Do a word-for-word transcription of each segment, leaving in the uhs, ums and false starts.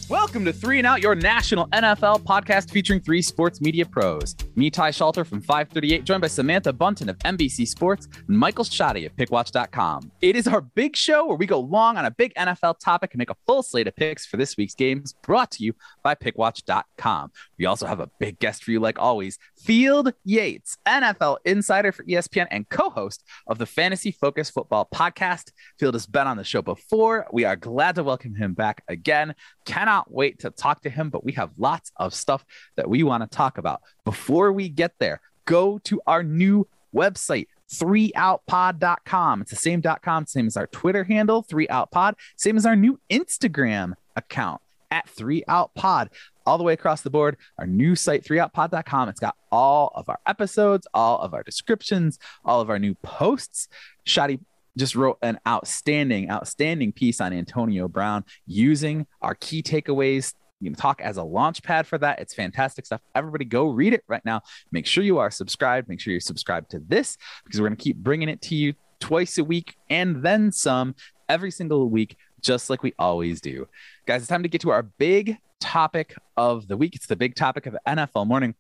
Welcome to Three and Out, your national N F L podcast featuring three sports media pros. Me, Ty Shalter from five thirty-eight, joined by Samantha Bunton of N B C Sports and Michael Shotty of pick watch dot com. It is our big show where we go long on a big N F L topic and make a full slate of picks for this week's games, brought to you by pick watch dot com. We also have a big guest for you, like always, Field Yates, N F L insider for E S P N and co-host of the Fantasy Focus Football podcast. Field has been on the show before. We are glad to welcome him back again. Cannot wait to talk to him, but we have lots of stuff that we want to talk about. Before we get there, go to our new website, three out pod dot com. It's the same .com, same as our Twitter handle, three out pod, same as our new Instagram account at three out pod. All the way across the board, our new site, three out pod dot com. It's got all of our episodes, all of our descriptions, all of our new posts. Shotty just wrote an outstanding, outstanding piece on Antonio Brown using our key takeaways. You can talk as a launch pad for that. It's fantastic stuff. Everybody go read it right now. Make sure you are subscribed. Make sure you're subscribed to this, because we're going to keep bringing it to you twice a week and then some every single week, just like we always do. Guys, it's time to get to our big topic of the week. It's the big topic of N F L morning.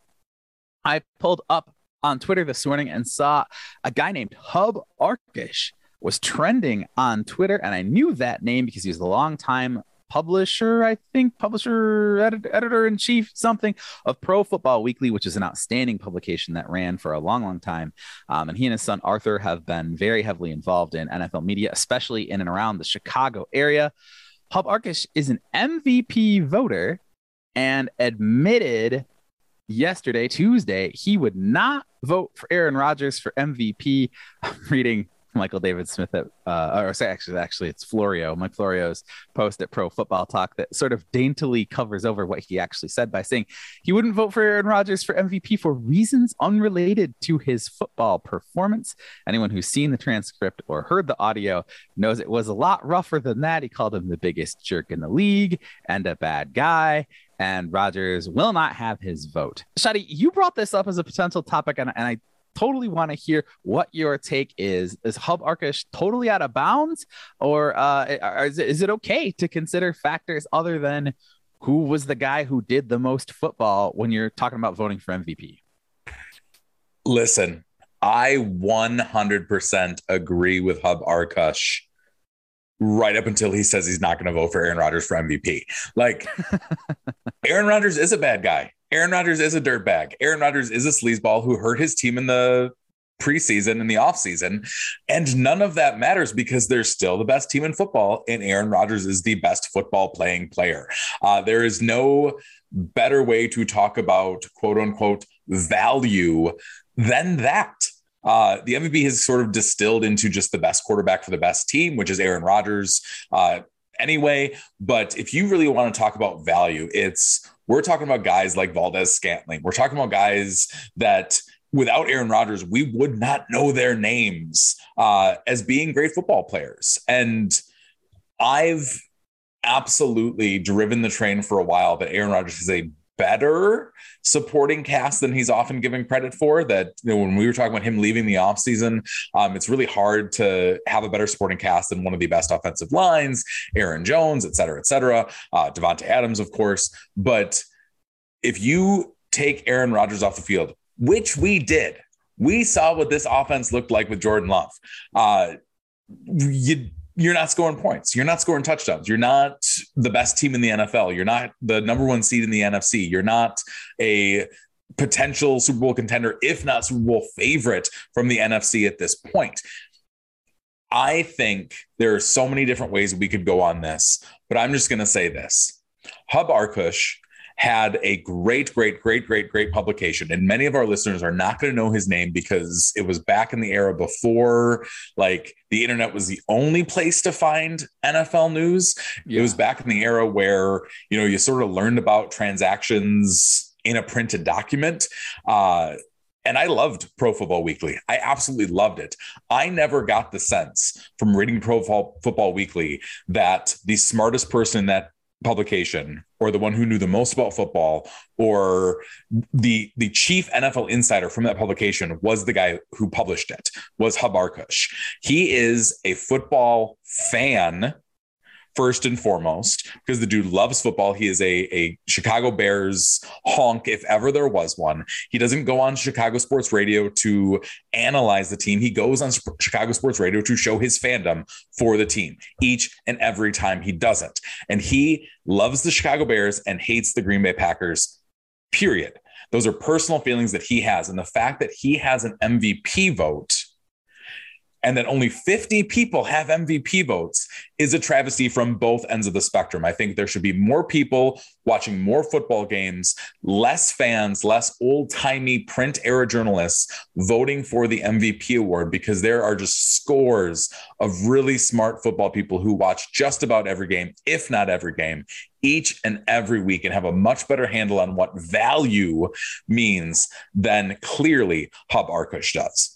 I pulled up on Twitter this morning and saw a guy named Hub Arkush was trending on Twitter, and I knew that name because he was a longtime publisher, I think, publisher, edit- editor-in-chief, something, of Pro Football Weekly, which is an outstanding publication that ran for a long, long time. Um, and he and his son, Arthur, have been very heavily involved in N F L media, especially in and around the Chicago area. Hub Arkush is an M V P voter and admitted yesterday, Tuesday, he would not vote for Aaron Rodgers for M V P. I'm reading Michael David Smith at, uh, or say actually, actually it's Florio, Mike Florio's post at Pro Football Talk that sort of daintily covers over what he actually said by saying he wouldn't vote for Aaron Rodgers for M V P for reasons unrelated to his football performance. Anyone who's seen the transcript or heard the audio knows it was a lot rougher than that. He called him the biggest jerk in the league and a bad guy, and Rodgers will not have his vote. Shotty, you brought this up as a potential topic, and, and I totally want to hear what your take is. Is Hub Arkush totally out of bounds, or uh, is, it, is it okay to consider factors other than who was the guy who did the most football when you're talking about voting for M V P? Listen, I one hundred percent agree with Hub Arkush right up until he says he's not going to vote for Aaron Rodgers for M V P. Like, Aaron Rodgers is a bad guy. Aaron Rodgers is a dirtbag. Aaron Rodgers is a sleazeball who hurt his team in the preseason and the offseason. And none of that matters because they're still the best team in football. And Aaron Rodgers is the best football playing player. Uh, there is no better way to talk about quote unquote value than that. Uh, the M V P has sort of distilled into just the best quarterback for the best team, which is Aaron Rodgers uh, anyway. But if you really want to talk about value, it's we're talking about guys like Valdez-Scantling. We're talking about guys that without Aaron Rodgers, we would not know their names uh, as being great football players. And I've absolutely driven the train for a while that Aaron Rodgers is a better supporting cast than he's often given credit for. That, you know, when we were talking about him leaving the offseason, um, it's really hard to have a better supporting cast than one of the best offensive lines, Aaron Jones, et cetera, et cetera, uh, Devontae Adams, of course. But if you take Aaron Rodgers off the field, which we did, we saw what this offense looked like with Jordan Love. Uh, you You're not scoring points. You're not scoring touchdowns. You're not the best team in the N F L. You're not the number one seed in the N F C. You're not a potential Super Bowl contender, if not Super Bowl favorite from the N F C at this point. I think there are so many different ways we could go on this, but I'm just going to say this. Hub Arkush had a great, great, great, great, great publication. And many of our listeners are not going to know his name because it was back in the era before, like, the internet was the only place to find N F L news. Yeah. It was back in the era where, you know, you sort of learned about transactions in a printed document. Uh, and I loved Pro Football Weekly. I absolutely loved it. I never got the sense from reading Pro Football Weekly that the smartest person in that publication, or the one who knew the most about football, or the the chief N F L insider from that publication was the guy who published it, was Hub Arkush. He is a football fan first and foremost, because the dude loves football. He is a, a Chicago Bears honk, if ever there was one. He doesn't go on Chicago sports radio to analyze the team. He goes on Chicago sports radio to show his fandom for the team each and every time he does it. And he loves the Chicago Bears and hates the Green Bay Packers, period. Those are personal feelings that he has. And the fact that he has an M V P vote and that only fifty people have M V P votes is a travesty from both ends of the spectrum. I think there should be more people watching more football games, less fans, less old-timey print era journalists voting for the M V P award, because there are just scores of really smart football people who watch just about every game, if not every game, each and every week, and have a much better handle on what value means than clearly Hub Arkush does.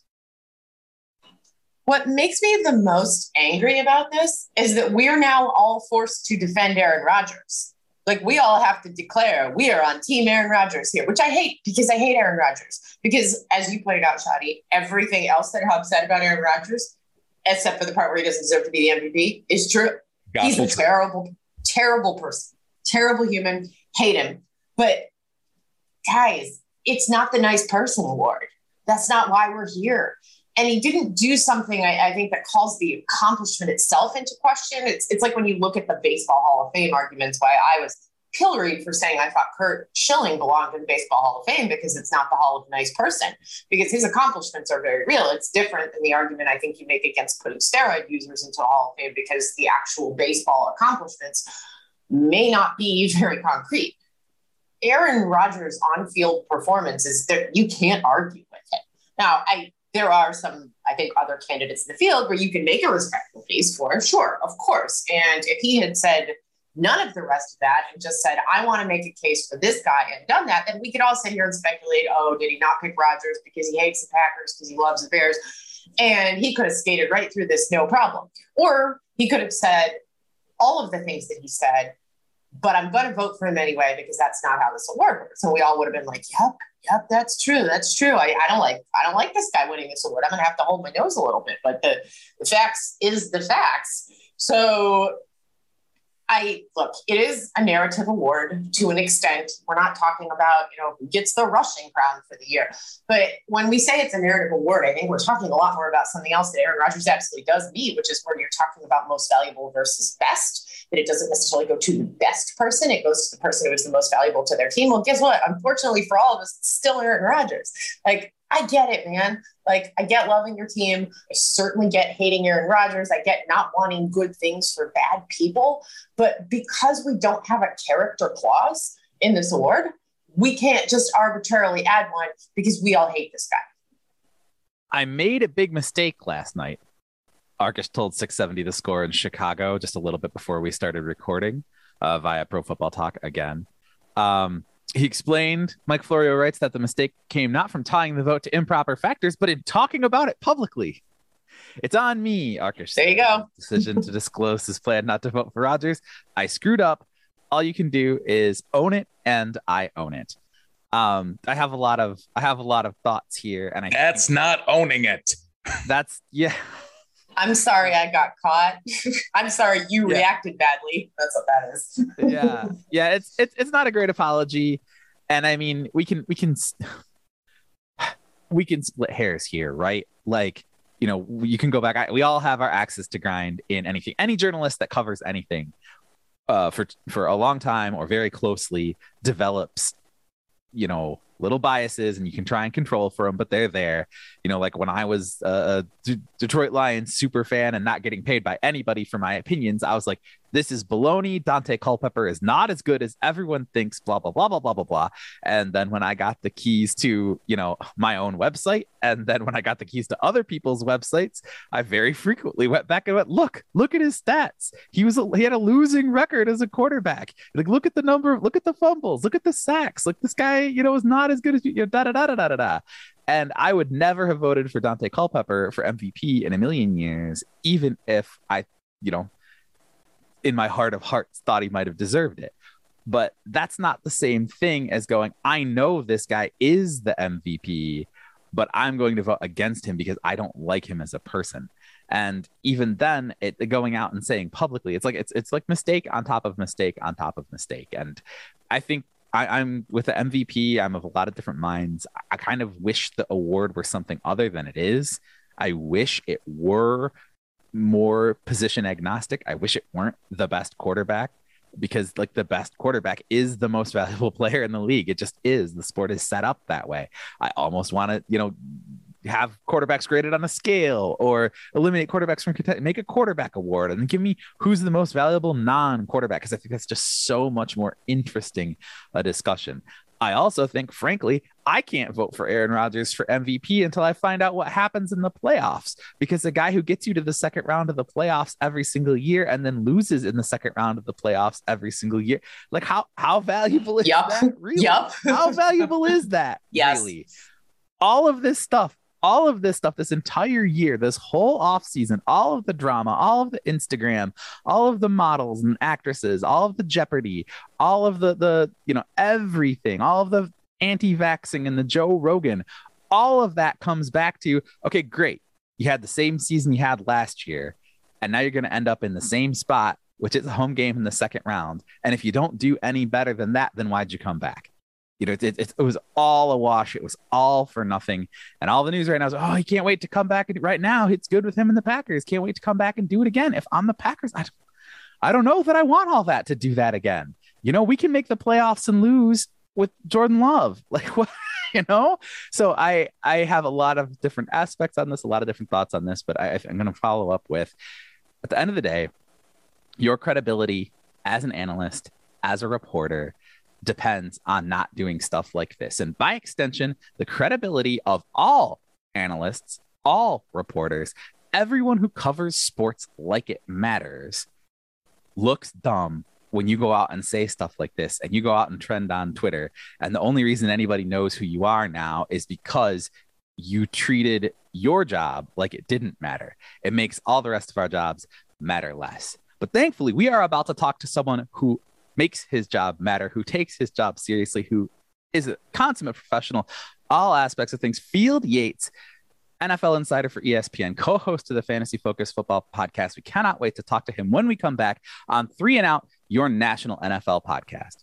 What makes me the most angry about this is that we're now all forced to defend Aaron Rodgers. Like, we all have to declare we are on team Aaron Rodgers here, which I hate, because I hate Aaron Rodgers. Because as you pointed out, Shadi, everything else that Hub said about Aaron Rodgers, except for the part where he doesn't deserve to be the M V P, is true. Gospel He's a true. terrible, terrible person, terrible human, hate him. But guys, it's not the nice person award. That's not why we're here. And he didn't do something, I, I think, that calls the accomplishment itself into question. It's it's like when you look at the Baseball Hall of Fame arguments, why I was pilloried for saying I thought Curt Schilling belonged in the Baseball Hall of Fame, because it's not the Hall of a Nice Person, because his accomplishments are very real. It's different than the argument I think you make against putting steroid users into the Hall of Fame, because the actual baseball accomplishments may not be very concrete. Aaron Rodgers' on-field performance is that you can't argue with it. Now, I There are some, I think, other candidates in the field where you can make a respectful case for, sure, of course. And if he had said none of the rest of that and just said, I want to make a case for this guy, and done that, then we could all sit here and speculate, oh, did he not pick Rodgers because he hates the Packers, because he loves the Bears? And he could have skated right through this, no problem. Or he could have said all of the things that he said, but I'm going to vote for him anyway, because that's not how this award works. And we all would have been like, yep, yep, that's true. That's true. I, I don't like, I don't like this guy winning this award. I'm going to have to hold my nose a little bit, but the, the facts is the facts. So I look, it is a narrative award to an extent. We're not talking about, you know, who gets the rushing crown for the year. But when we say it's a narrative award, I think we're talking a lot more about something else that Aaron Rodgers absolutely does need, which is where you're talking about most valuable versus best. That it doesn't necessarily go to the best person. It goes to the person who is the most valuable to their team. Well, guess what? Unfortunately for all of us, it's still Aaron Rodgers. Like, I get it, man. Like, I get loving your team. I certainly get hating Aaron Rodgers. I get not wanting good things for bad people. But because we don't have a character clause in this award, we can't just arbitrarily add one because we all hate this guy. I made a big mistake last night. Arkush told six seventy the score in Chicago just a little bit before we started recording uh, via Pro Football Talk again. Um, he explained, Mike Florio writes, that the mistake came not from tying the vote to improper factors, but in talking about it publicly. It's on me, Arkush. There you go. Decision to disclose his plan not to vote for Rodgers. I screwed up. All you can do is own it, and I own it. Um, I have a lot of I have a lot of thoughts here, and I that's not owning it. That's yeah. I'm sorry I got caught. I'm sorry you yeah. reacted badly. That's what that is. yeah. Yeah, it's it's it's not a great apology. And I mean, we can we can we can split hairs here, right? Like, you know, you can go back. We all have our axes to grind in anything. Any journalist that covers anything uh, for for a long time or very closely develops, you know, little biases, and you can try and control for them, but they're there. You know, like when I was a D- Detroit Lions super fan and not getting paid by anybody for my opinions, I was like, this is baloney. Dante Culpepper is not as good as everyone thinks, blah, blah, blah, blah, blah, blah, blah. And then when I got the keys to, you know, my own website, and then when I got the keys to other people's websites, I very frequently went back and went, look, look at his stats. He was, a, he had a losing record as a quarterback. Like, look at the number, look at the fumbles, look at the sacks. Like, this guy, you know, is not as good as you, you know, da, da, da, da, da, da, da. And I would never have voted for Dante Culpepper for M V P in a million years, even if I, you know, in my heart of hearts thought he might have deserved it. But that's not the same thing as going, I know this guy is the M V P, but I'm going to vote against him because I don't like him as a person. And even then, it going out and saying publicly, it's like it's it's like mistake on top of mistake on top of mistake. And I think I, I'm with the M V P. I'm of a lot of different minds. I kind of wish the award were something other than it is. I wish it were more position agnostic. I wish it weren't the best quarterback, because like the best quarterback is the most valuable player in the league. It just is. The sport is set up that way. I almost want to, you know, have quarterbacks graded on a scale, or eliminate quarterbacks from content, make a quarterback award, and give me who's the most valuable non-quarterback, because I think that's just so much more interesting a discussion. I also think, frankly, I can't vote for Aaron Rodgers for M V P until I find out what happens in the playoffs, because the guy who gets you to the second round of the playoffs every single year and then loses in the second round of the playoffs every single year, like how how valuable is yep. that? Really? Yep. How valuable is that? Yes. Really? All of this stuff. All of this stuff, this entire year, this whole off season, all of the drama, all of the Instagram, all of the models and actresses, all of the Jeopardy, all of the, the you know, everything, all of the anti-vaxxing and the Joe Rogan, all of that comes back to, okay, great. You had the same season you had last year, and now you're going to end up in the same spot, which is a home game in the second round. And if you don't do any better than that, then why'd you come back? You know, it, it, it was all a wash. It was all for nothing. And all the news right now is, oh, he can't wait to come back. And right now, it's good with him and the Packers. Can't wait to come back and do it again. If I'm the Packers, I, I don't know that I want all that to do that again. You know, we can make the playoffs and lose with Jordan Love. Like, what, you know? So I, I have a lot of different aspects on this, a lot of different thoughts on this, but I, I'm going to follow up with, at the end of the day, your credibility as an analyst, as a reporter, depends on not doing stuff like this. And by extension, the credibility of all analysts, all reporters, everyone who covers sports like it matters looks dumb when you go out and say stuff like this, and you go out and trend on Twitter. And the only reason anybody knows who you are now is because you treated your job like it didn't matter. It makes all the rest of our jobs matter less. But thankfully, we are about to talk to someone who makes his job matter, who takes his job seriously, who is a consummate professional, all aspects of things. Field Yates, N F L insider for E S P N, co-host of the Fantasy Focus Football Podcast. We cannot wait to talk to him when we come back on Three and Out, your national N F L podcast.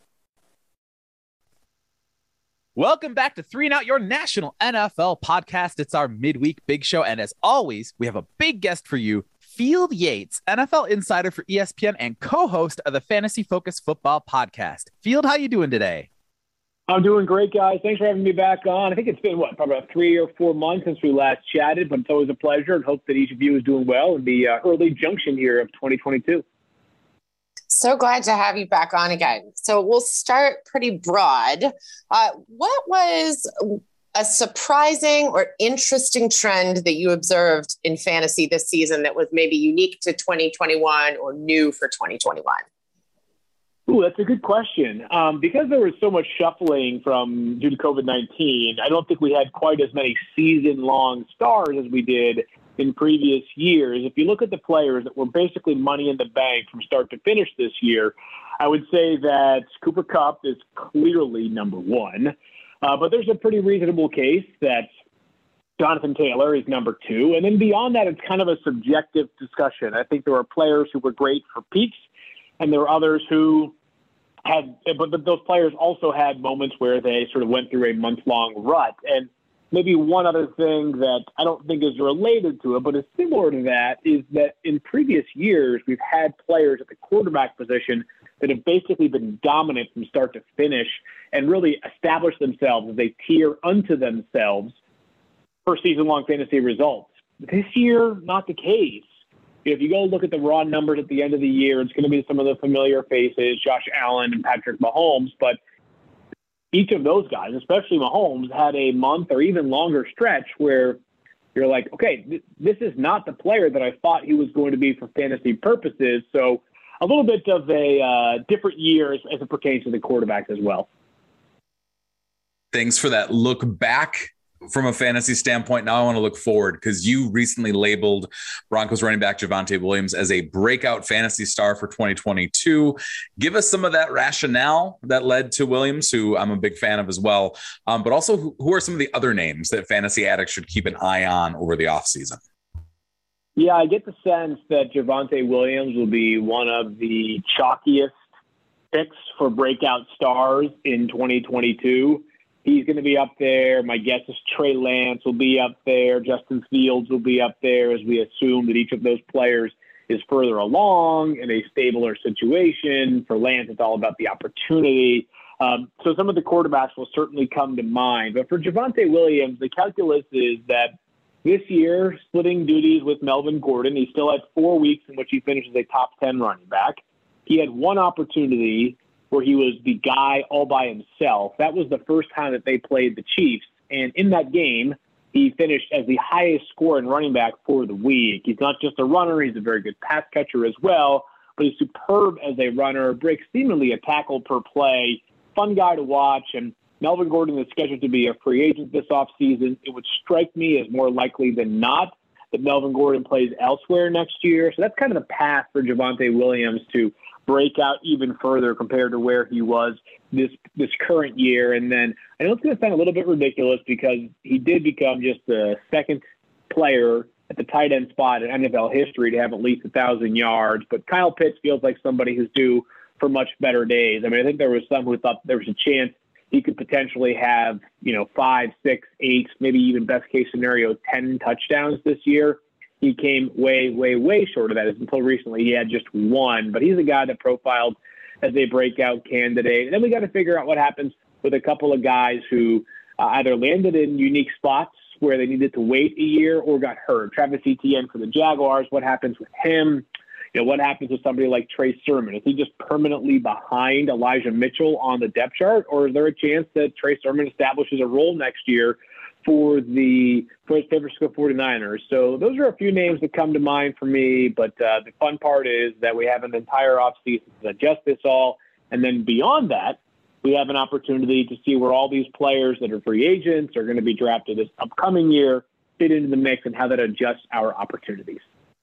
Welcome back to Three and Out, your national N F L podcast. It's our midweek big show. And as always, we have a big guest for you, Field Yates, N F L insider for E S P N and co-host of the Fantasy Focus Football Podcast. Field, how you doing today? I'm doing great, guys. Thanks for having me back on. I think it's been, what, probably about three or four months since we last chatted, but it's always a pleasure, and hope that each of you is doing well in the uh, early junction here of twenty twenty-two. So glad to have you back on again. So we'll start pretty broad. Uh, what was a surprising or interesting trend that you observed in fantasy this season that was maybe unique to twenty twenty-one or new for twenty twenty-one? Ooh, that's a good question. Um, because there was so much shuffling from due to COVID nineteen, I don't think we had quite as many season-long stars as we did in previous years. If you look at the players that were basically money in the bank from start to finish this year, I would say that Cooper Kupp is clearly number one. Uh, but there's a pretty reasonable case that Jonathan Taylor is number two. And then beyond that, it's kind of a subjective discussion. I think there are players who were great for peaks, and there are others who had, but those players also had moments where they sort of went through a month-long rut. And maybe one other thing that I don't think is related to it, but is similar to that, is that in previous years, we've had players at the quarterback position that have basically been dominant from start to finish and really established themselves as a tier unto themselves for season-long fantasy results. This year, not the case. If you go look at the raw numbers at the end of the year, it's going to be some of the familiar faces, Josh Allen and Patrick Mahomes, but each of those guys, especially Mahomes, had a month or even longer stretch where you're like, okay, th- this is not the player that I thought he was going to be for fantasy purposes. So a little bit of a uh, different year as, as it pertains to the quarterbacks as well. Thanks for that look back from a fantasy standpoint. Now I want to look forward, because you recently labeled Broncos running back Javonte Williams as a breakout fantasy star for twenty twenty-two. Give us some of that rationale that led to Williams, who I'm a big fan of as well. Um, but also, who, who are some of the other names that fantasy addicts should keep an eye on over the offseason? Yeah, I get the sense that Javonte Williams will be one of the chalkiest picks for breakout stars in twenty twenty-two. He's going to be up there. My guess is Trey Lance will be up there. Justin Fields will be up there, as we assume that each of those players is further along in a stabler situation. For Lance, it's all about the opportunity. Um, so some of the quarterbacks will certainly come to mind. But for Javonte Williams, the calculus is that this year, splitting duties with Melvin Gordon, he still had four weeks in which he finished as a top ten running back. He had one opportunity where he was the guy all by himself. That was the first time that they played the Chiefs. And in that game, he finished as the highest scoring running back for the week. He's not just a runner, he's a very good pass catcher as well, but he's superb as a runner, breaks seemingly a tackle per play, fun guy to watch. And Melvin Gordon is scheduled to be a free agent this offseason. It would strike me as more likely than not that Melvin Gordon plays elsewhere next year. So that's kind of the path for Javonte Williams to break out even further compared to where he was this this current year. And then I know it's going to sound a little bit ridiculous because he did become just the second player at the tight end spot in N F L history to have at least a thousand yards. But Kyle Pitts feels like somebody who's due for much better days. I mean, I think there was some who thought there was a chance he could potentially have, you know, five, six, eight, maybe even best case scenario, ten touchdowns this year. He came way, way, way short of that. Until recently, he had just one. But he's a guy that profiled as a breakout candidate. And then we got to figure out what happens with a couple of guys who uh, either landed in unique spots where they needed to wait a year or got hurt. Travis Etienne for the Jaguars, what happens with him? You know, what happens with somebody like Trey Sermon? Is he just permanently behind Elijah Mitchell on the depth chart, or is there a chance that Trey Sermon establishes a role next year for the for San Francisco forty-niners? So those are a few names that come to mind for me, but uh, the fun part is that we have an entire offseason to adjust this all, and then beyond that, we have an opportunity to see where all these players that are free agents are going to be drafted this upcoming year fit into the mix and how that adjusts our opportunities.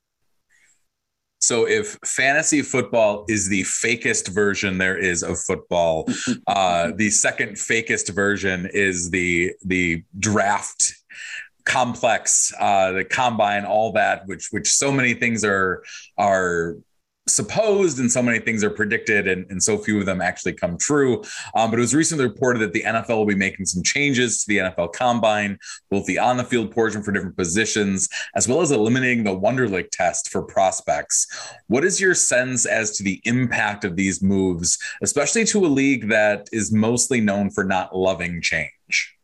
So if fantasy football is the fakest version there is of football, uh, the second fakest version is the the draft complex, uh, the combine, all that, which which so many things are are supposed and so many things are predicted, and, and so few of them actually come true. Um, but it was recently reported that the N F L will be making some changes to the N F L Combine, both the on-the-field portion for different positions, as well as eliminating the Wonderlic test for prospects. What is your sense as to the impact of these moves, especially to a league that is mostly known for not loving change?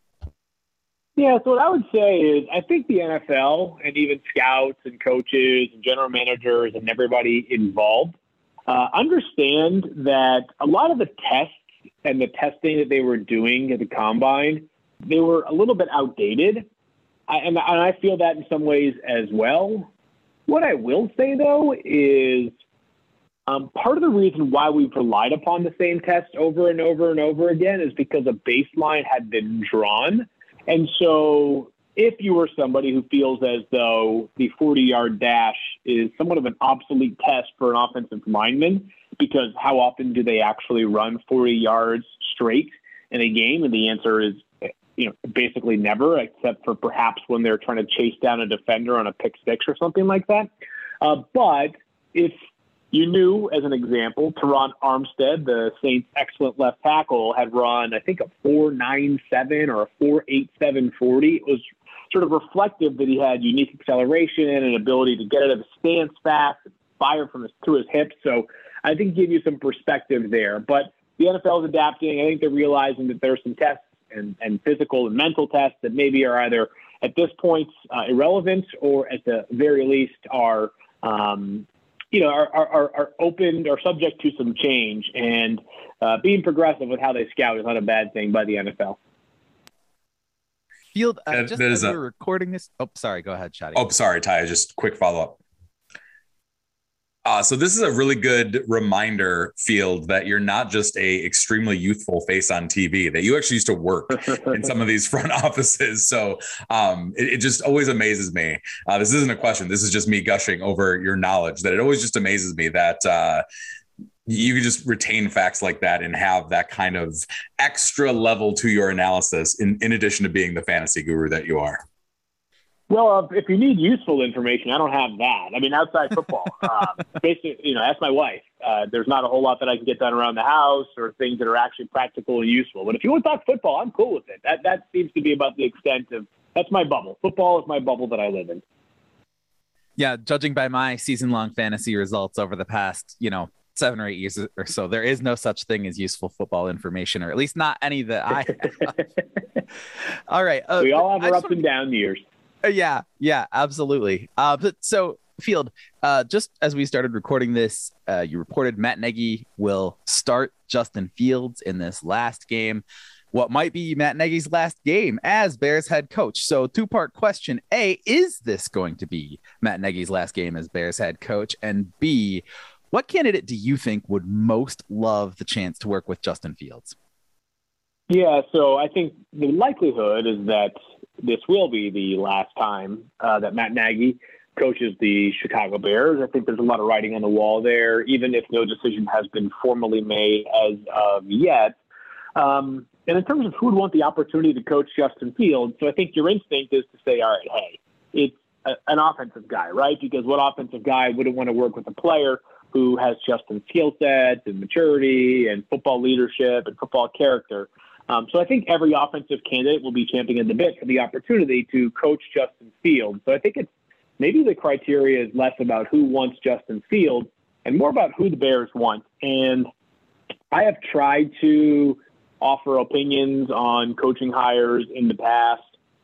Yeah, so what I would say is I think the N F L and even scouts and coaches and general managers and everybody involved uh, understand that a lot of the tests and the testing that they were doing at the Combine, they were a little bit outdated. I, and, and I feel that in some ways as well. What I will say, though, is um, part of the reason why we've relied upon the same test over and over and over again is because a baseline had been drawn. And so if you were somebody who feels as though the forty-yard dash is somewhat of an obsolete test for an offensive lineman, because how often do they actually run forty yards straight in a game? And the answer is, you know, basically never, except for perhaps when they're trying to chase down a defender on a pick six or something like that. Uh, but if you knew, as an example, Teron Armstead, the Saints' excellent left tackle, had run, I think, a four nine seven or a four eight seven forty. It was sort of reflective that he had unique acceleration and an ability to get out of the stance fast, and fire from his, through his hips. So I think give you some perspective there. But the N F L is adapting. I think they're realizing that there are some tests and, and physical and mental tests that maybe are either at this point uh, irrelevant or at the very least are um, – you know, are, are, are open or subject to some change, and uh, being progressive with how they scout is not a bad thing by the N F L. Field, uh, that, just that as a, we're recording this. Oh, sorry. Go ahead, Shadi. Oh, sorry, Ty. Just quick follow up. Uh, so this is a really good reminder, Field, that you're not just a extremely youthful face on T V, that you actually used to work in some of these front offices. So um, it, it just always amazes me. Uh, this isn't a question. This is just me gushing over your knowledge, that it always just amazes me that uh, you can just retain facts like that and have that kind of extra level to your analysis in, in addition to being the fantasy guru that you are. Well, if you need useful information, I don't have that. I mean, outside football, um, basically, you know, ask my wife. Uh, there's not a whole lot that I can get done around the house or things that are actually practical and useful. But if you want to talk football, I'm cool with it. That that seems to be about the extent of that's my bubble. Football is my bubble that I live in. Yeah, judging by my season-long fantasy results over the past, you know, seven or eight years or so, there is no such thing as useful football information, or at least not any that I have. All right. Uh, we all have our ups and down years. Uh, yeah, yeah, absolutely. Uh, but so, Field, uh, just as we started recording this, uh, you reported Matt Nagy will start Justin Fields in this last game. What might be Matt Nagy's last game as Bears head coach? So, two-part question. A, is this going to be Matt Nagy's last game as Bears head coach? And B, what candidate do you think would most love the chance to work with Justin Fields? Yeah, so I think the likelihood is that this will be the last time uh, that Matt Nagy coaches the Chicago Bears. I think there's a lot of writing on the wall there, even if no decision has been formally made as of yet. Um, and in terms of who would want the opportunity to coach Justin Fields, so I think your instinct is to say, all right, hey, it's a, an offensive guy, right? Because what offensive guy wouldn't want to work with a player who has Justin's skill set and maturity and football leadership and football character? Um, so I think every offensive candidate will be champing at the bit for the opportunity to coach Justin Fields. So I think it's maybe the criteria is less about who wants Justin Fields and more about who the Bears want. And I have tried to offer opinions on coaching hires in the past,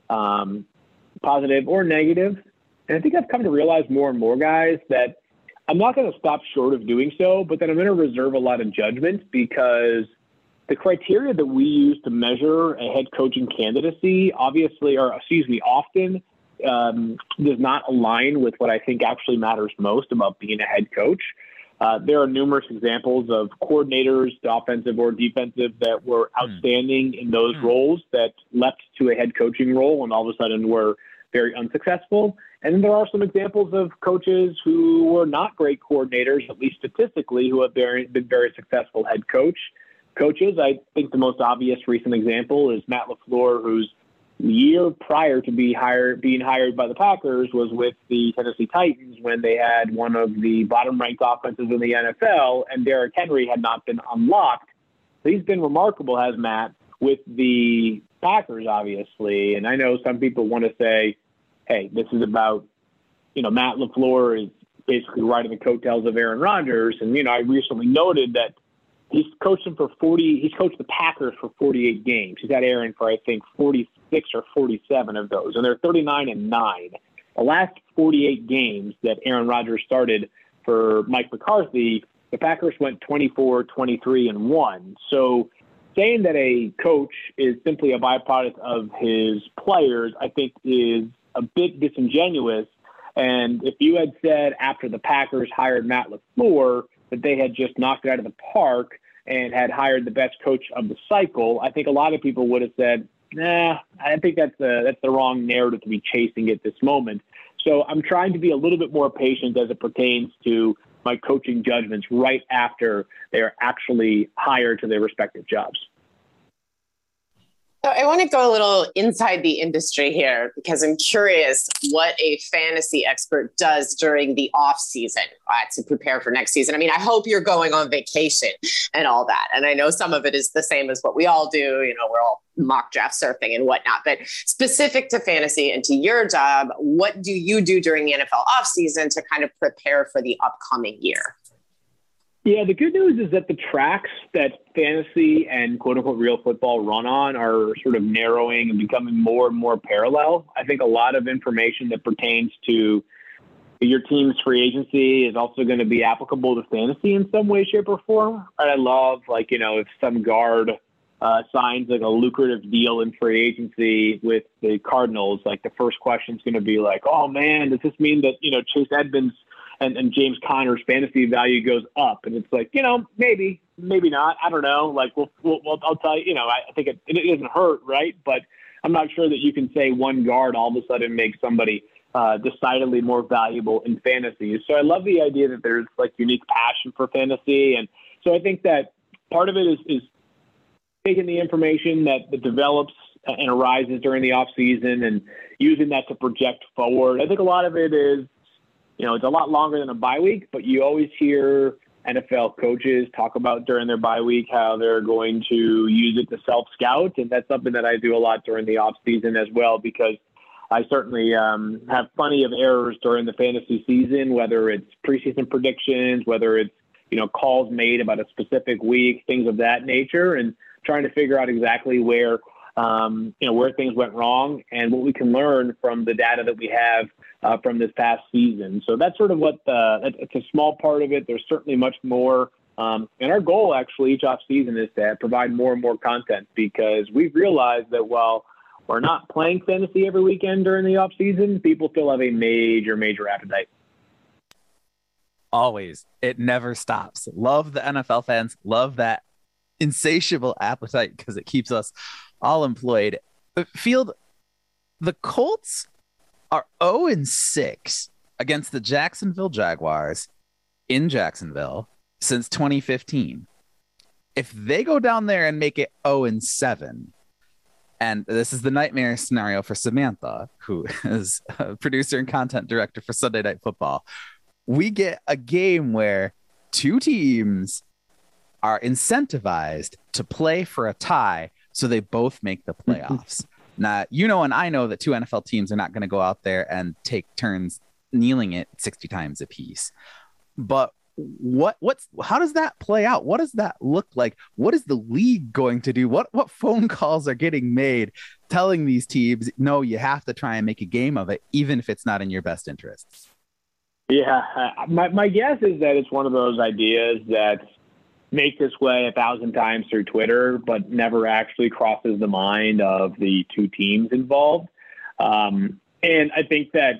um, positive or negative. And I think I've come to realize more and more, guys, that I'm not going to stop short of doing so, but then I'm going to reserve a lot of judgment because the criteria that we use to measure a head coaching candidacy, obviously, or excuse me, often um, does not align with what I think actually matters most about being a head coach. Uh, there are numerous examples of coordinators, offensive or defensive, that were outstanding mm. in those mm. roles that leapt to a head coaching role and all of a sudden were very unsuccessful. And then there are some examples of coaches who were not great coordinators, at least statistically, who have very, been very successful head coach. Coaches, I think the most obvious recent example is Matt LaFleur, whose year prior to be hired, being hired by the Packers was with the Tennessee Titans when they had one of the bottom-ranked offenses in the N F L, and Derrick Henry had not been unlocked. So he's been remarkable, has Matt, with the Packers, obviously. And I know some people want to say, hey, this is about, you know, Matt LaFleur is basically riding the coattails of Aaron Rodgers. And, you know, I recently noted that he's coached him for forty. He's coached the Packers for forty-eight games. He's had Aaron for, I think, forty-six or forty-seven of those, and they're thirty-nine and nine. The last forty-eight games that Aaron Rodgers started for Mike McCarthy, the Packers went twenty-four, twenty-three, and one. So saying that a coach is simply a byproduct of his players, I think, is a bit disingenuous. And if you had said after the Packers hired Matt LaFleur that they had just knocked it out of the park and had hired the best coach of the cycle, I think a lot of people would have said, nah, I think that's the, that's the wrong narrative to be chasing at this moment. So I'm trying to be a little bit more patient as it pertains to my coaching judgments right after they are actually hired to their respective jobs. So I want to go a little inside the industry here because I'm curious what a fantasy expert does during the off season uh, to prepare for next season. I mean, I hope you're going on vacation and all that. And I know some of it is the same as what we all do. You know, we're all mock draft surfing and whatnot, but specific to fantasy and to your job, what do you do during the N F L off season to kind of prepare for the upcoming year? Yeah, the good news is that the tracks that fantasy and quote-unquote real football run on are sort of narrowing and becoming more and more parallel. I think a lot of information that pertains to your team's free agency is also going to be applicable to fantasy in some way, shape, or form. And I love, like, you know, if some guard uh, signs like a lucrative deal in free agency with the Cardinals, like the first question is going to be like, oh, man, does this mean that, you know, Chase Edmonds And, and James Conner's fantasy value goes up? And it's like, you know, maybe, maybe not. I don't know. Like, we'll, we'll, we'll I'll tell you, you know, I, I think it, it doesn't hurt, right? But I'm not sure that you can say one guard all of a sudden makes somebody uh, decidedly more valuable in fantasy. So I love the idea that there's like unique passion for fantasy. And so I think that part of it is, is taking the information that, that develops and arises during the off season and using that to project forward. I think a lot of it is, you know, it's a lot longer than a bye week, but you always hear N F L coaches talk about during their bye week how they're going to use it to self-scout. And that's something that I do a lot during the off season as well, because I certainly um, have plenty of errors during the fantasy season, whether it's preseason predictions, whether it's, you know, calls made about a specific week, things of that nature, and trying to figure out exactly where, um, you know, where things went wrong and what we can learn from the data that we have uh, from this past season. So that's sort of what the, it's a small part of it. There's certainly much more. Um, and our goal actually each off season is to provide more and more content, because we've realized that while we're not playing fantasy every weekend during the off season, people still have a major, major appetite. Always. It never stops. Love the N F L fans. Love that insatiable appetite, because it keeps us all employed. But Field, the Colts are oh and six against the Jacksonville Jaguars in Jacksonville since twenty fifteen. If they go down there and make it oh and seven, and this is the nightmare scenario for Samantha, who is a producer and content director for Sunday Night Football, we get a game where two teams are incentivized to play for a tie so they both make the playoffs. Now, you know, and I know that two N F L teams are not going to go out there and take turns kneeling it sixty times a piece. But what what's how does that play out? What does that look like? What is the league going to do? What what phone calls are getting made telling these teams, no, you have to try and make a game of it, even if it's not in your best interests? Yeah, uh, my, my guess is that it's one of those ideas that make this way a thousand times through Twitter, but never actually crosses the mind of the two teams involved. Um, and I think that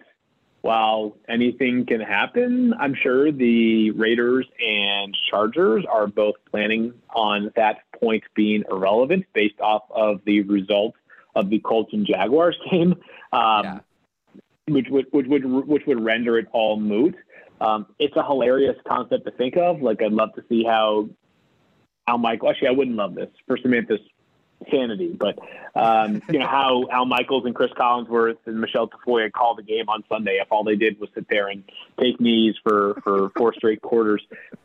while anything can happen, I'm sure the Raiders and Chargers are both planning on that point being irrelevant based off of the result of the Colts and Jaguars game. Um, yeah. Which would, which would which would render it all moot. Um, it's a hilarious concept to think of. Like, I'd love to see how Al Michaels. Actually, I wouldn't love this for Samantha's sanity, but um, you know how Al Michaels and Chris Collinsworth and Michelle Tafoya called the game on Sunday if all they did was sit there and take knees for for four straight quarters.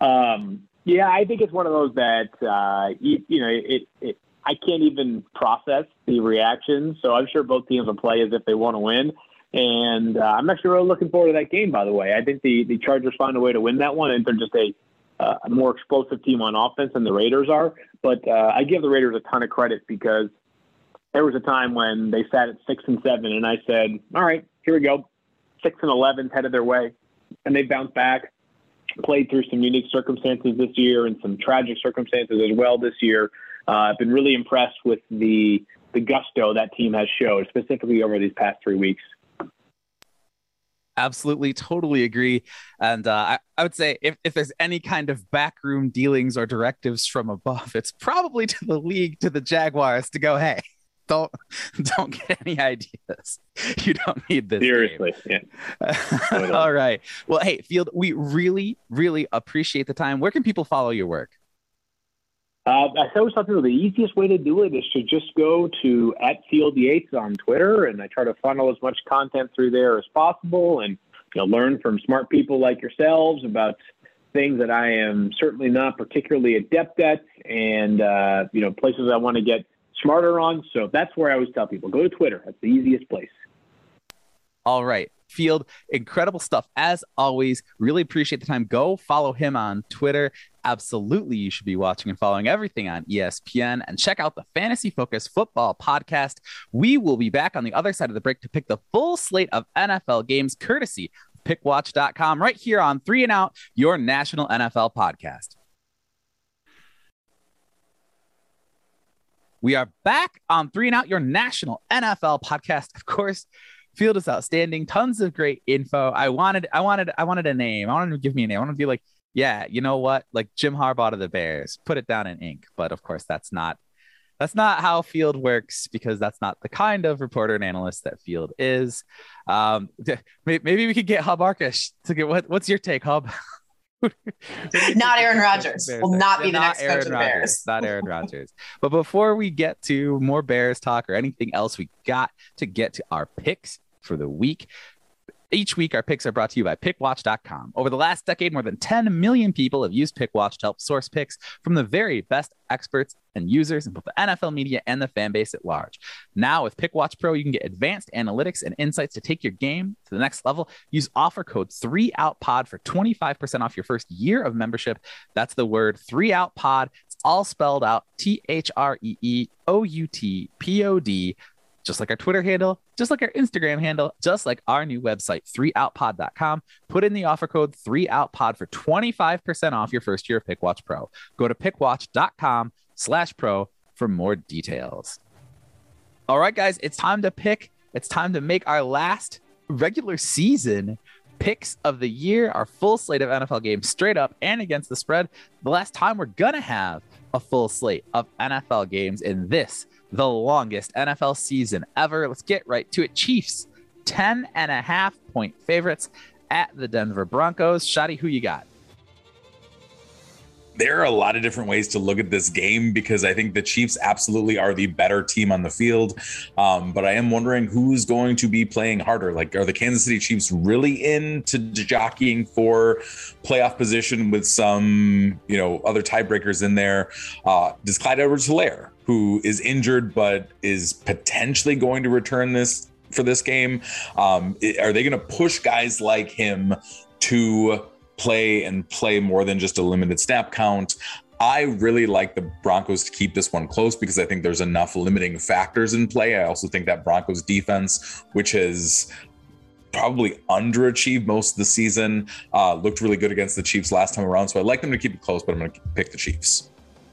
Um, yeah, I think it's one of those that uh, you, you know it, it. I can't even process the reaction, so I'm sure both teams will play as if they want to win. And uh, I'm actually really looking forward to that game, by the way. I think the, the Chargers find a way to win that one, and they're just a, uh, a more explosive team on offense than the Raiders are. But uh, I give the Raiders a ton of credit, because there was a time when they sat at six and seven, and I said, all right, here we go. Six and eleven headed their way. And they bounced back, played through some unique circumstances this year and some tragic circumstances as well this year. Uh, I've been really impressed with the, the gusto that team has showed, specifically over these past three weeks. Absolutely, totally agree. And uh, I, I would say if, if there's any kind of backroom dealings or directives from above, it's probably to the league, to the Jaguars, to go, hey, don't don't get any ideas. You don't need this. Seriously, game. Yeah. All right. Well, hey, Field, we really, really appreciate the time. Where can people follow your work? Uh, I always thought the easiest way to do it is to just go to at Field Yates on Twitter, and I try to funnel as much content through there as possible, and you know, learn from smart people like yourselves about things that I am certainly not particularly adept at, and uh, you know, places I want to get smarter on. So that's where I always tell people, go to Twitter. That's the easiest place. All right. Field, incredible stuff as always. Really appreciate the time. Go follow him on Twitter. Absolutely, you should be watching and following everything on E S P N, and check out the Fantasy Focus Football Podcast. We will be back on the other side of the break to pick the full slate of N F L games, courtesy of pick watch dot com, right here on Three and Out, your national N F L podcast. We are back on Three and Out, your national N F L podcast. Of course, Field is outstanding. Tons of great info. I wanted, I wanted, I wanted a name. I wanted to give me a name. I wanted to be like, yeah, you know what? Like Jim Harbaugh to the Bears. Put it down in ink. But of course, that's not, that's not how Field works, because that's not the kind of reporter and analyst that Field is. Um, maybe we could get Hub Arkush to get what? What's your take, Hub? Not Aaron Rodgers. Will not be Yeah, the not next Aaron coach of the Rodgers. Bears. Not Aaron Rodgers. But before we get to more Bears talk or anything else, we got to get to our picks for the week. Each week, our picks are brought to you by pick watch dot com. Over the last decade, more than ten million people have used PickWatch to help source picks from the very best experts and users in both the N F L media and the fan base at large. Now, with PickWatch Pro, you can get advanced analytics and insights to take your game to the next level. Use offer code three out pod for twenty-five percent off your first year of membership. That's the word three out pod. It's all spelled out T H R E E O U T P O D. Just like our Twitter handle, just like our Instagram handle, just like our new website, three out pod dot com. Put in the offer code three out pod for twenty-five percent off your first year of PickWatch Pro. Go to pick watch dot com slash pro for more details. All right, guys, it's time to pick. It's time to make our last regular season picks of the year, our full slate of N F L games straight up and against the spread. The last time we're going to have a full slate of N F L games in this, the longest N F L season ever. Let's get right to it. Chiefs, ten and a half point favorites at the Denver Broncos. Shadi, who you got? There are a lot of different ways to look at this game because I think the Chiefs absolutely are the better team on the field. Um, but I am wondering who's going to be playing harder. Like, are the Kansas City Chiefs really into jockeying for playoff position with some, you know, other tiebreakers in there? Uh, does Clyde Edwards-Helaire, who is injured but is potentially going to return this for this game, um, are they going to push guys like him to play and play more than just a limited snap count? I really like the Broncos to keep this one close because I think there's enough limiting factors in play. I also think that Broncos defense, which has probably underachieved most of the season, uh, looked really good against the Chiefs last time around. So I'd like them to keep it close, but I'm going to pick the Chiefs.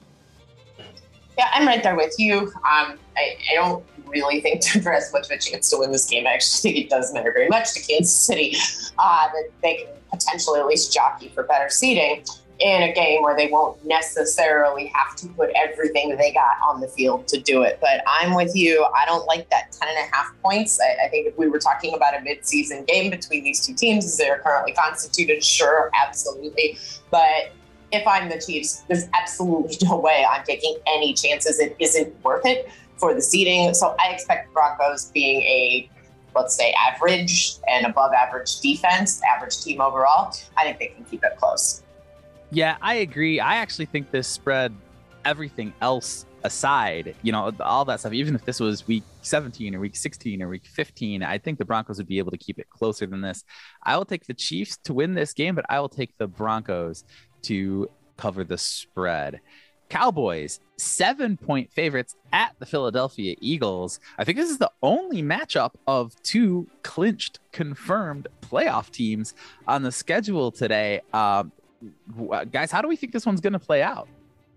Yeah, I'm right there with you. Um, I, I don't really think Denver has much of a chance to win this game. I actually think it does matter very much to Kansas City uh, that they can potentially at least jockey for better seeding in a game where they won't necessarily have to put everything that they got on the field to do it. But I'm with you. I don't like that ten and a half points. I, I think if we were talking about a midseason game between these two teams as they're currently constituted, sure, absolutely. But if I'm the Chiefs, there's absolutely no way I'm taking any chances. It isn't worth it for the seeding. So I expect Broncos being a, let's say, average and above average defense, average team overall. I think they can keep it close. Yeah, I agree. I actually think this spread, everything else aside, you know, all that stuff, even if this was week seventeen or week sixteen or week fifteen, I think the Broncos would be able to keep it closer than this. I will take the Chiefs to win this game, but I will take the Broncos to cover the spread. Cowboys, seven point favorites at the Philadelphia Eagles. I think this is the only matchup of two clinched, confirmed playoff teams on the schedule today. Um, guys, how do we think this one's going to play out?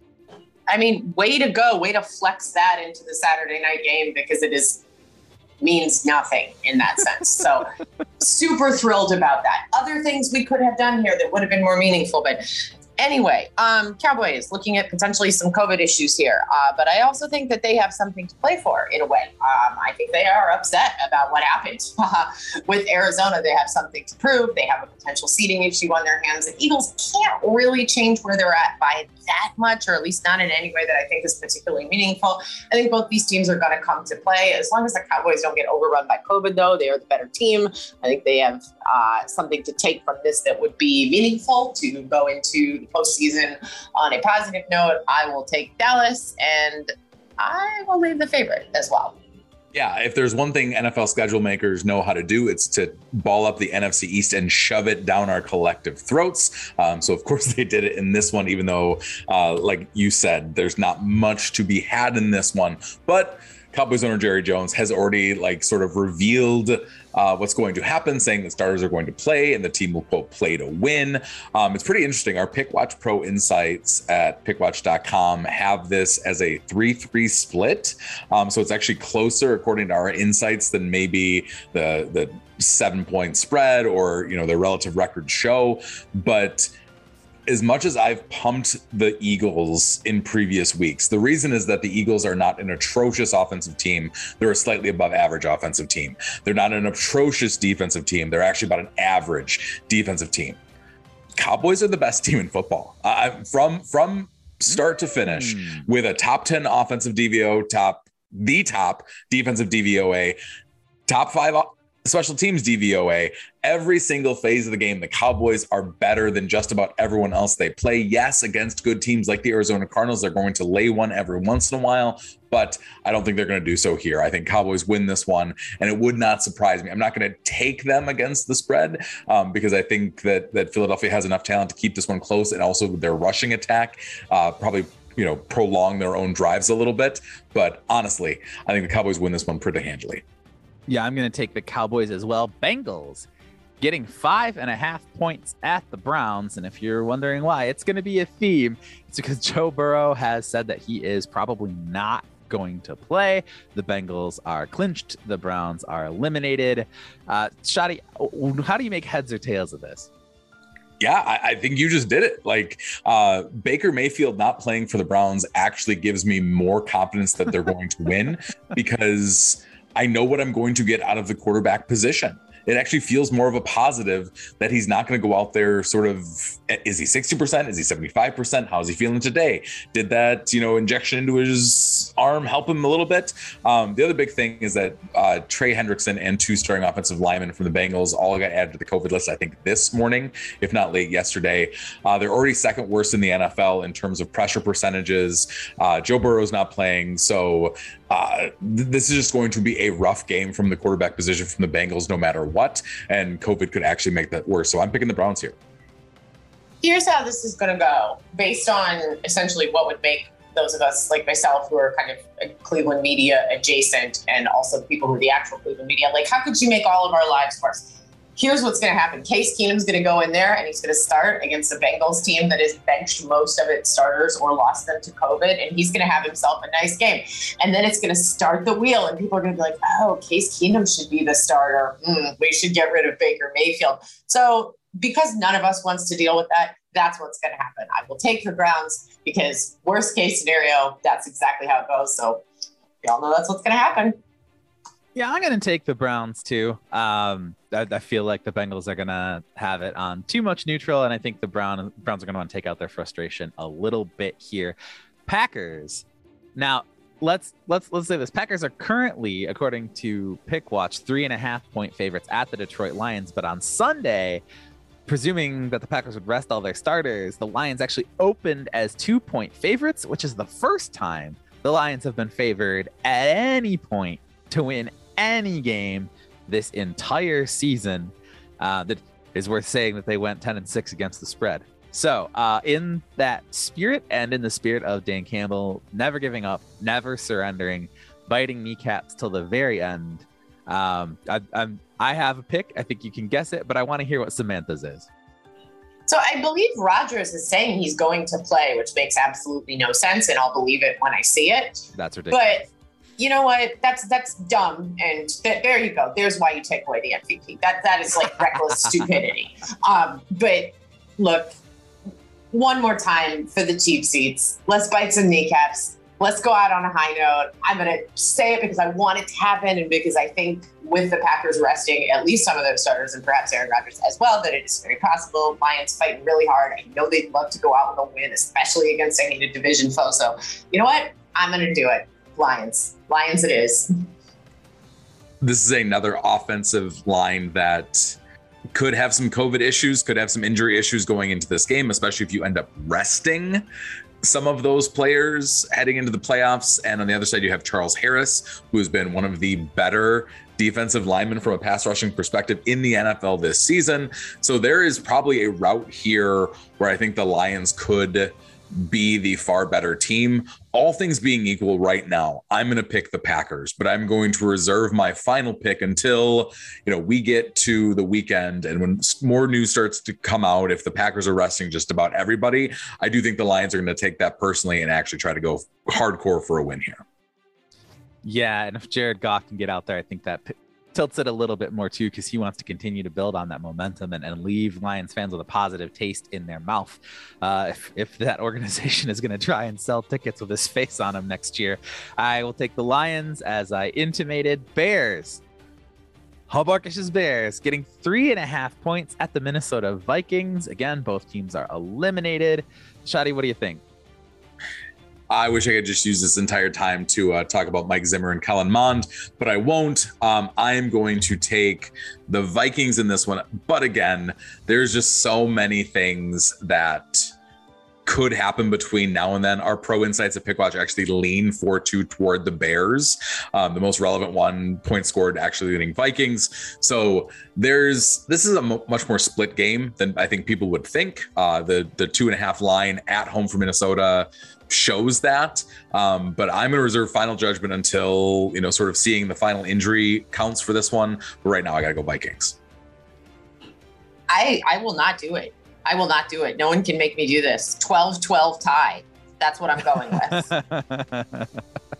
I mean, way to go. Way to flex that into the Saturday night game because it is means nothing in that sense. So super thrilled about that. Other things we could have done here that would have been more meaningful, but anyway, um, Cowboys looking at potentially some COVID issues here, uh, but I also think that they have something to play for in a way. Um, I think they are upset about what happened uh, with Arizona. They have something to prove. They have a potential seeding issue on their hands. The Eagles can't really change where they're at by that much, or at least not in any way that I think is particularly meaningful. I think both these teams are going to come to play. As long as the Cowboys don't get overrun by COVID, though, they are the better team. I think they have uh, something to take from this that would be meaningful to go into the postseason on a positive note. I will take Dallas, and I will leave the favorite as well. Yeah, if there's one thing N F L schedule makers know how to do, it's to ball up the N F C East and shove it down our collective throats. Um, so, of course, they did it in this one, even though, uh, like you said, there's not much to be had in this one. But Cowboys owner Jerry Jones has already like sort of revealed uh, what's going to happen, saying the starters are going to play and the team will, quote, play to win. Um, it's pretty interesting. Our PickWatch Pro insights at pick watch dot com have this as a three three split. Um, so it's actually closer, according to our insights, than maybe the the seven point spread or, you know, the relative records show. But as much as I've pumped the Eagles in previous weeks, the reason is that the Eagles are not an atrocious offensive team. They're a slightly above average offensive team. They're not an atrocious defensive team. They're actually about an average defensive team. Cowboys are the best team in football. Uh, from from start to finish, mm. with a top ten offensive D V O, top the top defensive D V O A, top five special teams D V O A. Every single phase of the game, the Cowboys are better than just about everyone else they play. Yes, against good teams like the Arizona Cardinals, they're going to lay one every once in a while, but I don't think they're going to do so here. I think Cowboys win this one, and it would not surprise me. I'm not going to take them against the spread um, because I think that that Philadelphia has enough talent to keep this one close, and also their rushing attack uh, probably you know prolong their own drives a little bit. But honestly, I think the Cowboys win this one pretty handily. Yeah, I'm going to take the Cowboys as well. Bengals getting five and a half points at the Browns. And if you're wondering why, it's going to be a theme. It's because Joe Burrow has said that he is probably not going to play. The Bengals are clinched. The Browns are eliminated. Uh, Shadi, how do you make heads or tails of this? Yeah, I, I think you just did it. Like uh, Baker Mayfield not playing for the Browns actually gives me more confidence that they're going to win because I know what I'm going to get out of the quarterback position. It actually feels more of a positive that he's not going to go out there sort of, is he sixty percent? Is he seventy-five percent? How's he feeling today? Did that, you know, injection into his arm help him a little bit? Um, the other big thing is that uh, Trey Hendrickson and two starting offensive linemen from the Bengals all got added to the COVID list, I think this morning, if not late yesterday. Uh, they're already second worst in the N F L in terms of pressure percentages. Uh, Joe Burrow's not playing. So uh, th- this is just going to be a rough game from the quarterback position from the Bengals, no matter what. And COVID could actually make that worse. So I'm picking the Browns here. Here's how this is going to go based on essentially what would make those of us like myself who are kind of Cleveland media adjacent and also people who are the actual Cleveland media. Like, how could you make all of our lives worse? Here's what's going to happen. Case Keenum's going to go in there and he's going to start against a Bengals team that has benched most of its starters or lost them to COVID. And he's going to have himself a nice game. And then it's going to start the wheel and people are going to be like, oh, Case Keenum should be the starter. Mm, we should get rid of Baker Mayfield. So because none of us wants to deal with that, that's what's going to happen. I will take the Browns because worst case scenario, that's exactly how it goes. So y'all know that's what's going to happen. Yeah, I'm going to take the Browns too. Um, I, I feel like the Bengals are going to have it on too much neutral, and I think the Brown, Browns are going to want to take out their frustration a little bit here. Packers. Now, let's let's let's say this. Packers are currently, according to PickWatch, three and a half point favorites at the Detroit Lions, but on Sunday, presuming that the Packers would rest all their starters, the Lions actually opened as two point favorites, which is the first time the Lions have been favored at any point to win any game this entire season. Uh, that is worth saying that they went ten and six against the spread. So uh, in that spirit and in the spirit of Dan Campbell, never giving up, never surrendering, biting kneecaps till the very end. Um, I, I'm, I have a pick. I think you can guess it, but I want to hear what Samantha's is. So I believe Rodgers is saying he's going to play, which makes absolutely no sense, and I'll believe it when I see it. That's ridiculous. But you know what? That's that's dumb, and th- there you go. There's why you take away the M V P. That that is like reckless stupidity. Um, but look, one more time for the cheap seats. Let's bite some kneecaps. Let's go out on a high note. I'm going to say it because I want it to happen and because I think with the Packers resting at least some of their starters and perhaps Aaron Rodgers as well, that it is very possible. Lions fighting really hard. I know they'd love to go out with a win, especially against a hated division foe. So you know what? I'm going to do it. Lions. Lions it is. This is another offensive line that could have some COVID issues, could have some injury issues going into this game, especially if you end up resting some of those players heading into the playoffs. And on the other side, you have Charles Harris, who has been one of the better defensive linemen from a pass rushing perspective in the N F L this season. So there is probably a route here where I think the Lions could be the far better team. All things being equal right now, I'm going to pick the Packers, but I'm going to reserve my final pick until, you know, we get to the weekend. And when more news starts to come out, if the Packers are resting just about everybody, I do think the Lions are going to take that personally and actually try to go hardcore for a win here. Yeah. And if Jared Goff can get out there, I think that p- tilts it a little bit more too, because he wants to continue to build on that momentum and, and leave Lions fans with a positive taste in their mouth. Uh, if, if that organization is going to try and sell tickets with his face on them next year, I will take the Lions as I intimated. Bears. Hub Arkush's Bears getting three and a half points at the Minnesota Vikings. Again, both teams are eliminated. Shadi, what do you think? I wish I could just use this entire time to uh, talk about Mike Zimmer and Kellen Mond, but I won't. Um, I am going to take the Vikings in this one. But again, there's just so many things that could happen between now and then. Our pro insights at Pickwatch actually lean four two toward the Bears. Um, the most relevant one, point scored, actually leading Vikings. So there's this is a mo- much more split game than I think people would think. Uh, the the two and a half line at home for Minnesota shows that. Um, but I'm going to reserve final judgment until, you know, sort of seeing the final injury counts for this one. But right now I got to go Vikings. I I will not do it. I will not do it. No one can make me do this. twelve twelve tie. That's what I'm going with.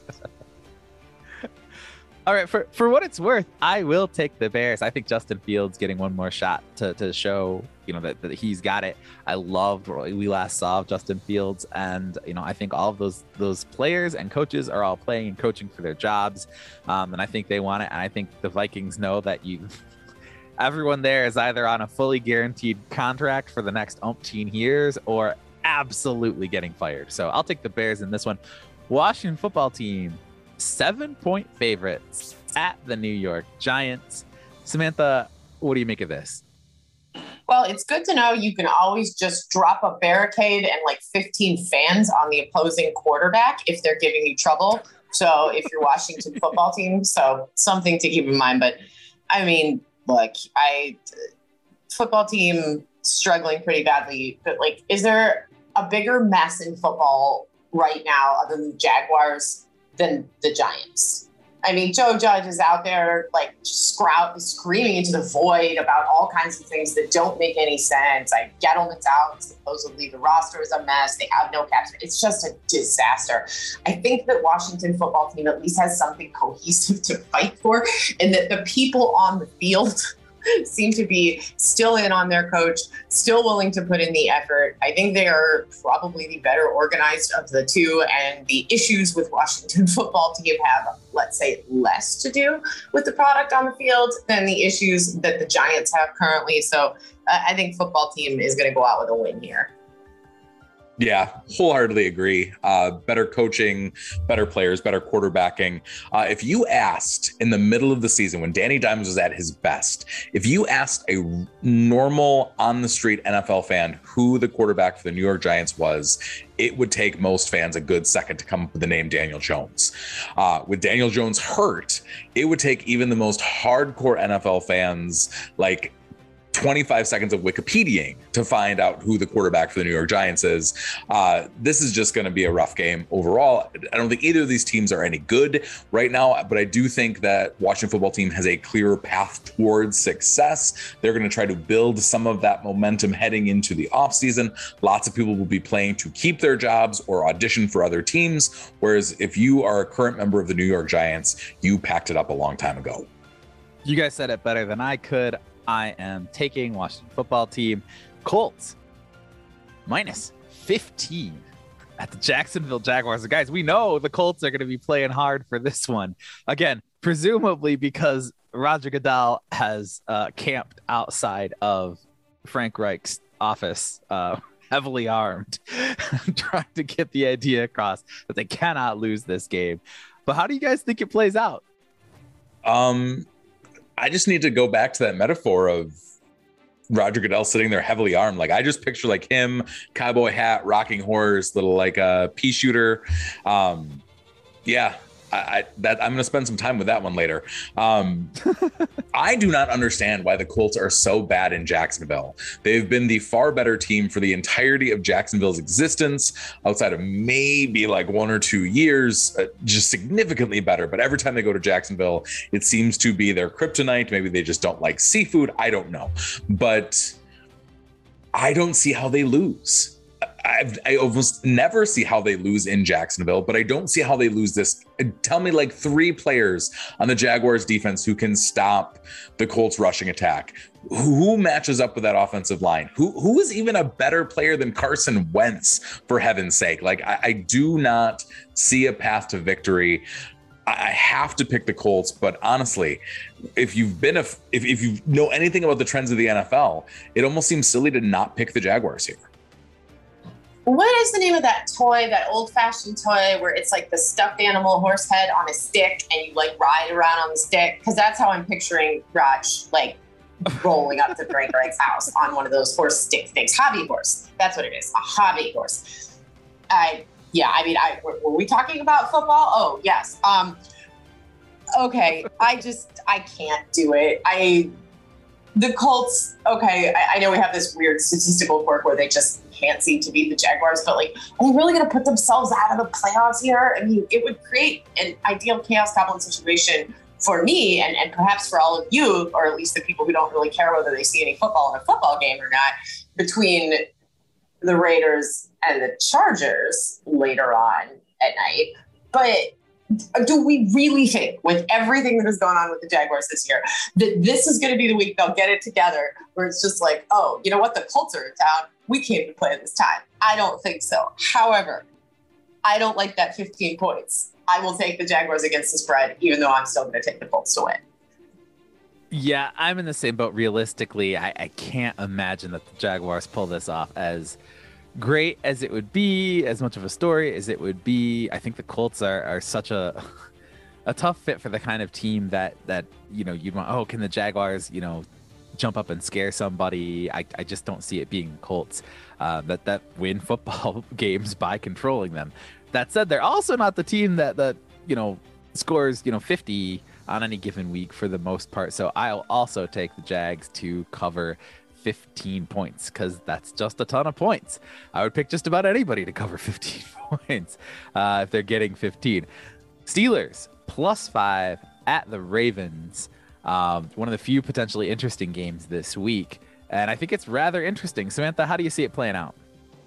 All right, for, for what it's worth, I will take the Bears. I think Justin Fields getting one more shot to, to show, you know, that, that he's got it. I loved what we last saw of Justin Fields. And, you know, I think all of those those players and coaches are all playing and coaching for their jobs. Um, and I think they want it. And I think the Vikings know that you... everyone there is either on a fully guaranteed contract for the next umpteen years or absolutely getting fired. So I'll take the Bears in this one. Washington football team, seven point favorites at the New York Giants. Samantha, what do you make of this? Well, it's good to know you can always just drop a barricade and like fifteen fans on the opposing quarterback if they're giving you trouble. So if you're Washington football team, so something to keep in mind. But I mean, look, I football team struggling pretty badly, but like, is there a bigger mess in football right now other than the Jaguars than the Giants? I mean, Joe Judge is out there like scrout, screaming into the void about all kinds of things that don't make any sense. Like Gettleman's out, supposedly the roster is a mess. They have no caps. It's just a disaster. I think that Washington football team at least has something cohesive to fight for, and that the people on the field seem to be still in on their coach, still willing to put in the effort. I think they are probably the better organized of the two, and the issues with Washington football team have, let's say, less to do with the product on the field than the issues that the Giants have currently. So uh, I think football team is going to go out with a win here. Yeah, wholeheartedly agree. Uh, better coaching, better players, better quarterbacking. Uh, if you asked in the middle of the season when Danny Dimes was at his best, if you asked a normal on-the-street N F L fan who the quarterback for the New York Giants was, it would take most fans a good second to come up with the name Daniel Jones. Uh, with Daniel Jones hurt, it would take even the most hardcore N F L fans like twenty-five seconds of Wikipediaing to find out who the quarterback for the New York Giants is. Uh, this is just going to be a rough game overall. I don't think either of these teams are any good right now, but I do think that Washington football team has a clearer path towards success. They're going to try to build some of that momentum heading into the offseason. Lots of people will be playing to keep their jobs or audition for other teams, whereas if you are a current member of the New York Giants, you packed it up a long time ago. You guys said it better than I could. I am taking Washington football team. Colts minus fifteen at the Jacksonville Jaguars. Guys, we know the Colts are going to be playing hard for this one. Again, presumably because Roger Goodell has uh, camped outside of Frank Reich's office, uh, heavily armed, trying to get the idea across that they cannot lose this game. But how do you guys think it plays out? Um, I just need to go back to that metaphor of Roger Goodell sitting there heavily armed. Like I just picture like him, cowboy hat, rocking horse, little like a uh, pea shooter. Um, yeah, I, I that I'm going to spend some time with that one later. Um, I do not understand why the Colts are so bad in Jacksonville. They've been the far better team for the entirety of Jacksonville's existence, outside of maybe like one or two years, uh, just significantly better. But every time they go to Jacksonville, it seems to be their kryptonite. Maybe they just don't like seafood. I don't know. But I don't see how they lose. I've, I almost never see how they lose in Jacksonville, but I don't see how they lose this. Tell me like three players on the Jaguars defense who can stop the Colts rushing attack. Who matches up with that offensive line? Who who is even a better player than Carson Wentz, for heaven's sake? Like I, I do not see a path to victory. I have to pick the Colts, but honestly, if you've been a, if, if you know anything about the trends of the N F L, it almost seems silly to not pick the Jaguars here. What is the name of that toy, that old-fashioned toy where it's like the stuffed animal horse head on a stick and you like ride around on the stick? Because that's how I'm picturing Raj, like rolling up to Greg Greg's house on one of those horse stick things. Hobby horse. That's what it is. A hobby horse. I, yeah, I mean, I were, were we talking about football? Oh, yes. Um, okay. I just, I can't do it. I, the Colts, okay, I, I know we have this weird statistical quirk where they just can't seem to beat the Jaguars, but like, are they really going to put themselves out of the playoffs here? I mean, it would create an ideal chaos goblin situation for me and, and perhaps for all of you, or at least the people who don't really care whether they see any football in a football game or not, between the Raiders and the Chargers later on at night. But do we really think, with everything that has gone on with the Jaguars this year, that this is going to be the week they'll get it together where it's just like, oh, you know what? The Colts are in town. We came to play this time. I don't think so. However, I don't like that fifteen points. I will take the Jaguars against the spread, even though I'm still going to take the Colts to win. Yeah, I'm in the same boat. Realistically, I, I can't imagine that the Jaguars pull this off. As great as it would be, as much of a story as it would be, I think the Colts are, are such a a tough fit for the kind of team that, that you know, you'd want, oh, can the Jaguars, you know, jump up and scare somebody? I, I just don't see it being Colts uh, that, that win football games by controlling them. That said, they're also not the team that, that you know, scores, you know, fifty on any given week for the most part. So I'll also take the Jags to cover fifteen points, because that's just a ton of points. I would pick just about anybody to cover fifteen points uh, if they're getting fifteen. Steelers plus five at the Ravens. Um, one of the few potentially interesting games this week. And I think it's rather interesting. Samantha, how do you see it playing out?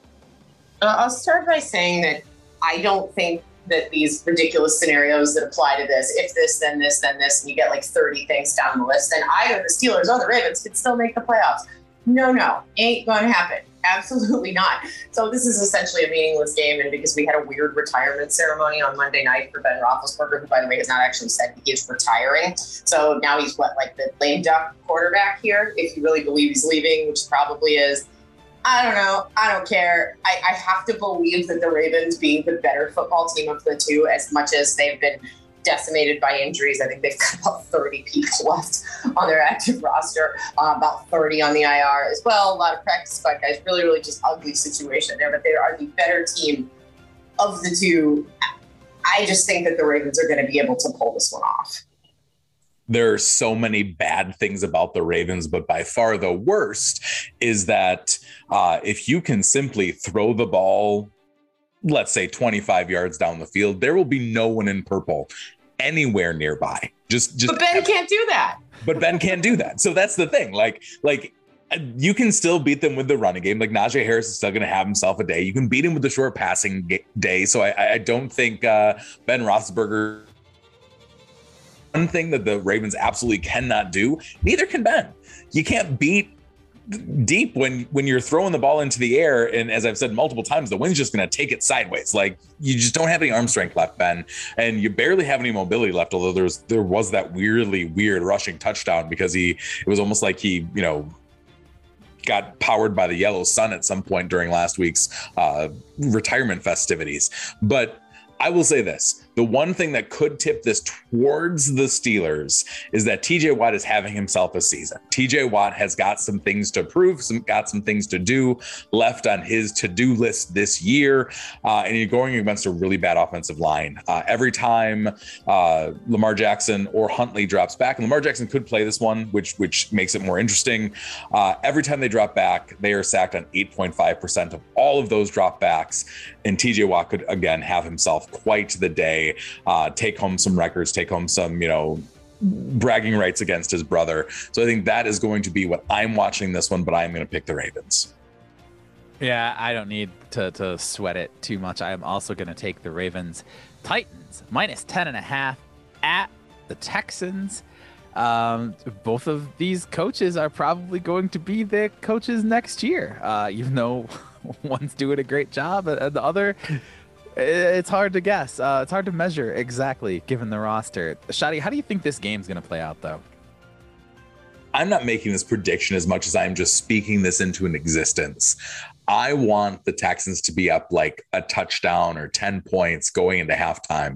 Uh, I'll start by saying that I don't think that these ridiculous scenarios that apply to this, if this, then this, then this, and you get like thirty things down the list, then either the Steelers or the Ravens could still make the playoffs. No, no, ain't going to happen. Absolutely not. So this is essentially a meaningless game, and because we had a weird retirement ceremony on Monday night for Ben Roethlisberger, who, by the way, has not actually said he is retiring. So now he's what, like the lame duck quarterback here, if you really believe he's leaving, which probably is. I don't know. I don't care. I, I have to believe that the Ravens, being the better football team of the two, as much as they've been decimated by injuries, I think they've got about thirty people left on their active roster, uh, about thirty on the I R as well. A lot of practice squad guys. Really, really just ugly situation there. But they are the better team of the two. I just think that the Ravens are going to be able to pull this one off. There are so many bad things about the Ravens, but by far the worst is that uh, if you can simply throw the ball, let's say twenty-five yards down the field, there will be no one in purple anywhere nearby. Just, just. But Ben can't do that. But Ben can't do that. So that's the thing. Like, like you can still beat them with the running game. Like Najee Harris is still going to have himself a day. You can beat him with the short passing day. So I, I don't think uh, Ben Roethlisberger. One thing that the Ravens absolutely cannot do, neither can Ben. You can't beat deep when when you're throwing the ball into the air, and as I've said multiple times, the wind's just going to take it sideways. Like, you just don't have any arm strength left, Ben, and you barely have any mobility left. Although there was there was that weirdly weird rushing touchdown because he it was almost like he you know got powered by the yellow sun at some point during last week's uh, retirement festivities. But I will say this. The one thing that could tip this towards the Steelers is that T J Watt is having himself a season. T J Watt has got some things to prove, some got some things to do left on his to-do list this year, uh, and you're going against a really bad offensive line. Uh, every time uh, Lamar Jackson or Huntley drops back, and Lamar Jackson could play this one, which which makes it more interesting. Uh, every time they drop back, they are sacked on eight point five percent of all of those dropbacks, and T J Watt could again have himself quite the day. Uh, take home some records, take home some, you know, bragging rights against his brother. So I think that is going to be what I'm watching this one, but I'm going to pick the Ravens. Yeah, I don't need to, to sweat it too much. I am also going to take the Ravens. Titans minus ten and a half at the Texans. Um, both of these coaches are probably going to be the coaches next year, uh, even though one's doing a great job and the other It's hard to guess. Uh, it's hard to measure exactly given the roster. Shadi, how do you think this game's going to play out, though? I'm not making this prediction as much as I'm just speaking this into an existence. I want the Texans to be up like a touchdown or ten points going into halftime.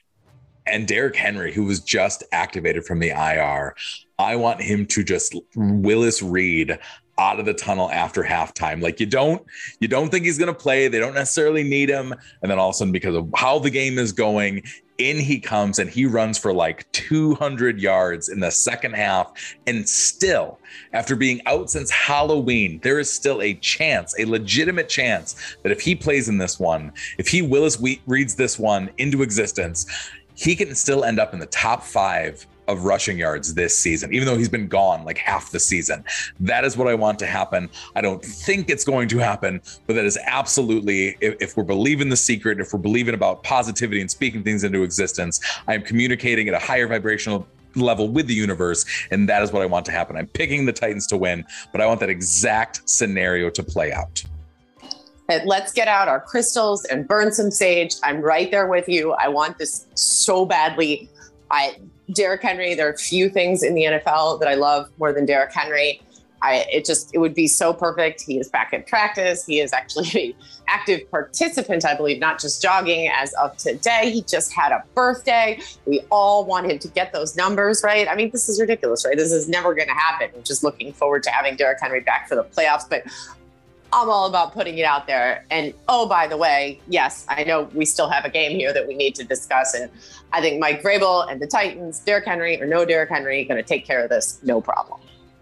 And Derrick Henry, who was just activated from the I R, I want him to just Willis Reed out of the tunnel after halftime. Like you don't, you don't think he's going to play. They don't necessarily need him. And then all of a sudden, because of how the game is going, in he comes and he runs for like two hundred yards in the second half. And still, after being out since Halloween, there is still a chance, a legitimate chance that if he plays in this one, if he Willis reads this one into existence, he can still end up in the top five of rushing yards this season, even though he's been gone like half the season. That is what I want to happen. I don't think it's going to happen, but that is absolutely, if, if we're believing the secret, if we're believing about positivity and speaking things into existence, I am communicating at a higher vibrational level with the universe, and that is what I want to happen. I'm picking the Titans to win, but I want that exact scenario to play out. Let's get out our crystals and burn some sage. I'm right there with you. I want this so badly. I Derrick Henry, there are few things in the N F L that I love more than Derrick Henry. I, it just, it would be so perfect. He is back at practice. He is actually an active participant, I believe, not just jogging as of today. He just had a birthday. We all want him to get those numbers, right? I mean, this is ridiculous, right? This is never going to happen. I'm just looking forward to having Derrick Henry back for the playoffs, but I'm all about putting it out there. And oh, by the way, yes, I know we still have a game here that we need to discuss. And I think Mike Vrabel and the Titans, Derrick Henry or no Derrick Henry, going to take care of this. No problem.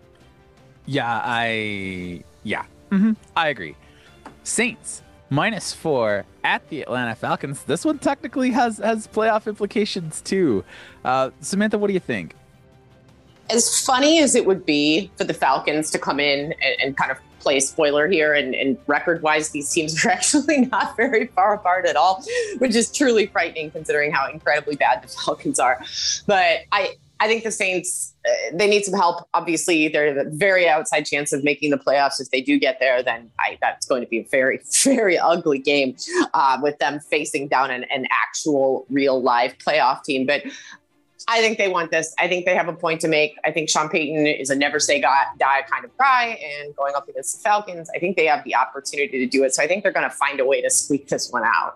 Yeah, I, yeah, mm-hmm. I agree. Saints minus four at the Atlanta Falcons. This one technically has, has playoff implications too. Uh, Samantha, what do you think? As funny as it would be for the Falcons to come in and, and kind of play spoiler here, and, and record-wise, these teams are actually not very far apart at all, which is truly frightening considering how incredibly bad the Falcons are. But I, I think the Saints, uh, they need some help. Obviously, they're a very outside chance of making the playoffs. If they do get there, then I, that's going to be a very, very ugly game uh, with them facing down an, an actual, real, live playoff team. But I think they want this. I think they have a point to make. I think Sean Payton is a never say die kind of guy, and going up against the Falcons, I think they have the opportunity to do it. So I think they're going to find a way to squeak this one out.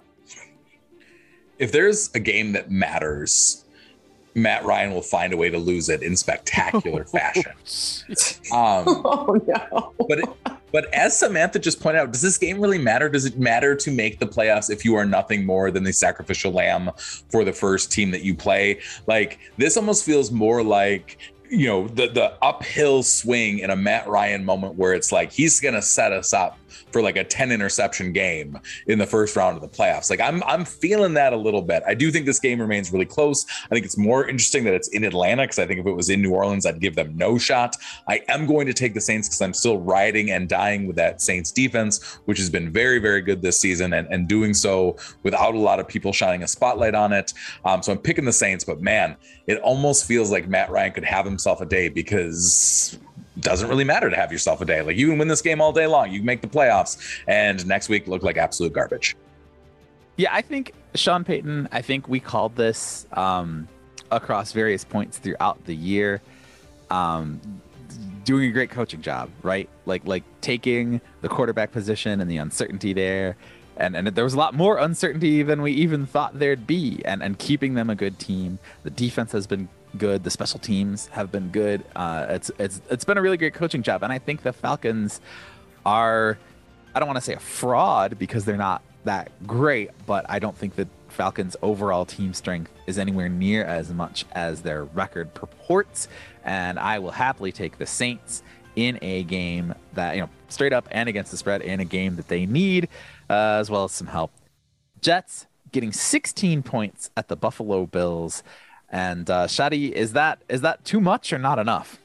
If there's a game that matters, Matt Ryan will find a way to lose it in spectacular fashion. Um, oh, no. But it, but as Samantha just pointed out, does this game really matter? Does it matter to make the playoffs if you are nothing more than the sacrificial lamb for the first team that you play? Like, this almost feels more like, you know, the the uphill swing in a Matt Ryan moment where it's like he's going to set us up for like a ten interception game in the first round of the playoffs. Like I'm I'm feeling that a little bit. I do think this game remains really close. I think it's more interesting that it's in Atlanta, because I think if it was in New Orleans, I'd give them no shot. I am going to take the Saints because I'm still riding and dying with that Saints defense, which has been very, very good this season, and, and doing so without a lot of people shining a spotlight on it. Um, so I'm picking the Saints, but man, it almost feels like Matt Ryan could have himself a day, because it doesn't really matter to have yourself a day. Like, you can win this game all day long. You can make the playoffs, and next week look like absolute garbage. Yeah, I think Sean Payton, I think we called this um, across various points throughout the year, um, doing a great coaching job, right? Like, like taking the quarterback position and the uncertainty there. And, and there was a lot more uncertainty than we even thought there'd be, and, and keeping them a good team. The defense has been good. The special teams have been good. Uh, it's it's it's been a really great coaching job. And I think the Falcons are, I don't want to say a fraud because they're not that great, but I don't think that Falcons' overall team strength is anywhere near as much as their record purports. And I will happily take the Saints in a game that, you know, straight up and against the spread, in a game that they need, uh, as well as some help. Jets getting sixteen points at the Buffalo Bills. And uh, Shadi, is that is that too much or not enough?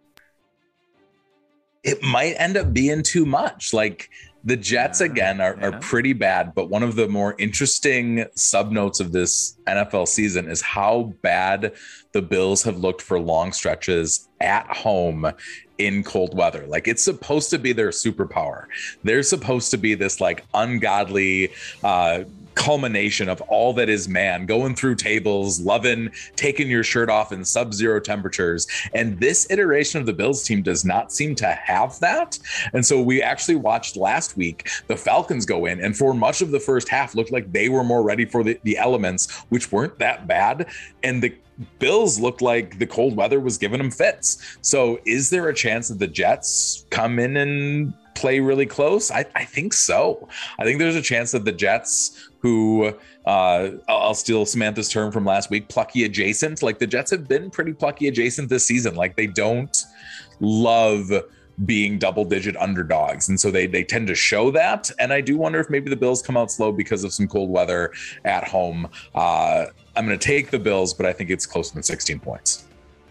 It might end up being too much. Like, the Jets, again, are, yeah. are pretty bad, but one of the more interesting subnotes of this N F L season is how bad the Bills have looked for long stretches at home in cold weather. Like, it's supposed to be their superpower. They're supposed to be this like ungodly, uh, culmination of all that is man, going through tables, loving taking your shirt off in sub-zero temperatures. And this iteration of the Bills team does not seem to have that. And so we actually watched last week the Falcons go in, and for much of the first half looked like they were more ready for the, the elements, which weren't that bad. And the Bills looked like the cold weather was giving them fits. So is there a chance that the Jets come in and play really close? I, I think so. I think there's a chance that the Jets, who uh, I'll steal Samantha's term from last week, plucky adjacent, like the Jets have been pretty plucky adjacent this season. Like they don't love being double digit underdogs. And so they, they tend to show that. And I do wonder if maybe the Bills come out slow because of some cold weather at home. Uh, I'm going to take the Bills, but I think it's closer than sixteen points.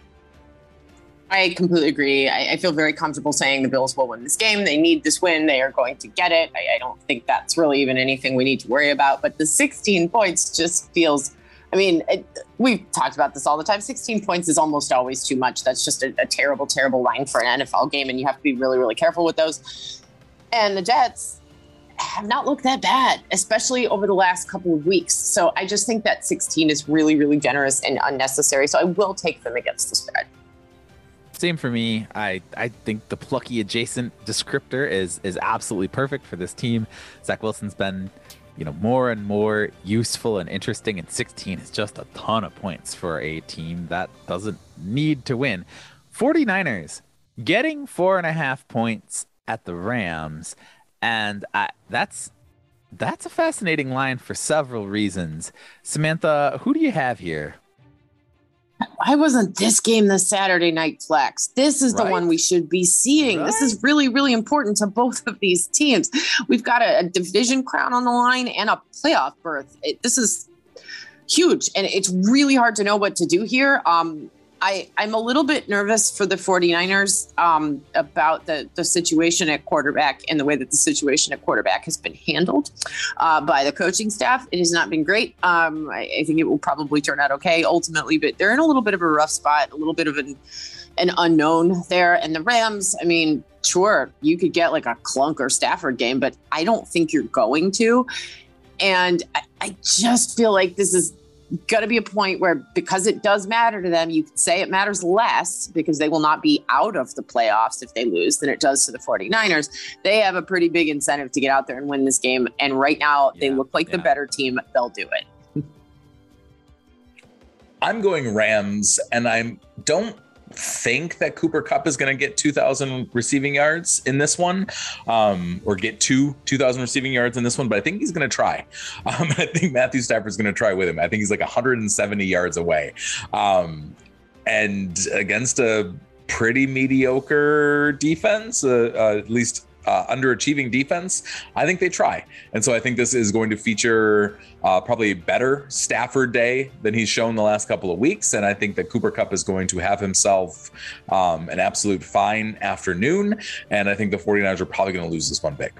I completely agree. I, I feel very comfortable saying the Bills will win this game. They need this win. They are going to get it. I, I don't think that's really even anything we need to worry about. But the sixteen points just feels, I mean, it, we've talked about this all the time. sixteen points is almost always too much. That's just a, a terrible, terrible line for an N F L game. And you have to be really, really careful with those. And the Jets have not looked that bad, especially over the last couple of weeks. So I just think that sixteen is really, really generous and unnecessary. So I will take them against the spread. Same for me. I, I think the plucky adjacent descriptor is is absolutely perfect for this team. Zach Wilson's been, you know, more and more useful and interesting, and sixteen is just a ton of points for a team that doesn't need to win. 49ers getting four and a half points at the Rams, and I, that's that's a fascinating line for several reasons. Samantha, who do you have here? Why wasn't this game the Saturday night flex? This is the Right? one we should be seeing. Right? This is really, really important to both of these teams. We've got a, a division crown on the line and a playoff berth. It, this is huge, and it's really hard to know what to do here. Um, I, I'm a little bit nervous for the 49ers um, about the, the situation at quarterback and the way that the situation at quarterback has been handled uh, by the coaching staff. It has not been great. Um, I, I think it will probably turn out okay ultimately, but they're in a little bit of a rough spot, a little bit of an, an unknown there. And the Rams, I mean, sure, you could get like a Clunk or Stafford game, but I don't think you're going to. And I, I just feel like this is going to be a point where, because it does matter to them, you could say it matters less because they will not be out of the playoffs if they lose than it does to the 49ers. They have a pretty big incentive to get out there and win this game. And right now they Yeah, look like yeah. the better team. They'll do it. I'm going Rams, and I don't think that Cooper Kupp is going to get two thousand receiving yards in this one, um, or get to two thousand receiving yards in this one, but I think he's going to try. Um, I think Matthew Stafford's going to try with him. I think he's like one hundred seventy yards away. Um, and against a pretty mediocre defense, uh, uh, at least Uh, underachieving defense, I think they try. And so I think this is going to feature uh, probably a better Stafford day than he's shown the last couple of weeks. And I think that Cooper Kupp is going to have himself um, an absolute fine afternoon. And I think the 49ers are probably going to lose this one big.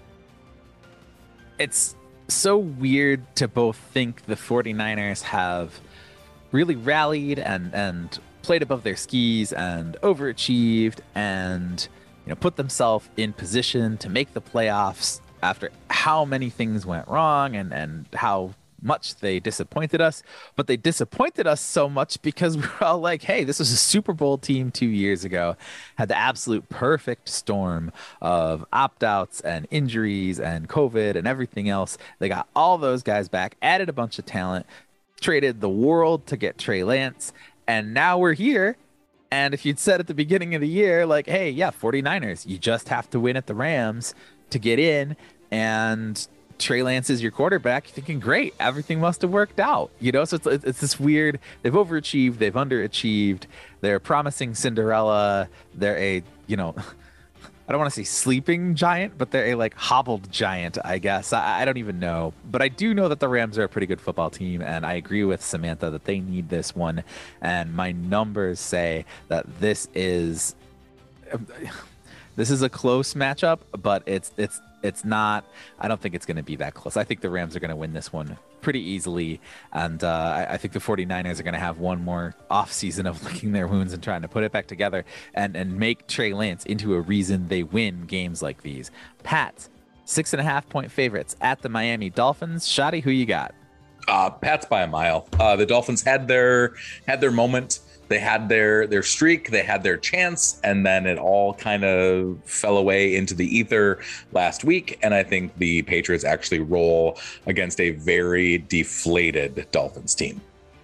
It's so weird to both think the 49ers have really rallied and, and played above their skis and overachieved and, you know, put themselves in position to make the playoffs after how many things went wrong and, and how much they disappointed us. But they disappointed us so much because we were all like, hey, this was a Super Bowl team two years ago, had the absolute perfect storm of opt-outs and injuries and COVID and everything else. They got all those guys back, added a bunch of talent, traded the world to get Trey Lance, and now we're here. And if you'd said at the beginning of the year, like, hey, yeah, 49ers, you just have to win at the Rams to get in, and Trey Lance is your quarterback, you're thinking, great, everything must have worked out. You know, so it's, it's this weird, they've overachieved, they've underachieved, they're promising Cinderella, they're a, you know, I don't want to say sleeping giant, but they're a like hobbled giant, I guess. I, I don't even know. But I do know that the Rams are a pretty good football team, and I agree with Samantha that they need this one. And my numbers say that this is this is a close matchup, but it's it's it's not. I don't think it's going to be that close. I think the Rams are going to win this one pretty easily, and uh, I, I think the 49ers are going to have one more off season of licking their wounds and trying to put it back together and and make Trey Lance into a reason they win games like these. Pat, Six and a half point favorites at the Miami Dolphins. Shotty, who you got? Uh, Pats by a mile. Uh, the Dolphins had their had their moment. They had their their streak. They had their chance, and then it all kind of fell away into the ether last week. And I think the Patriots actually roll against a very deflated Dolphins team.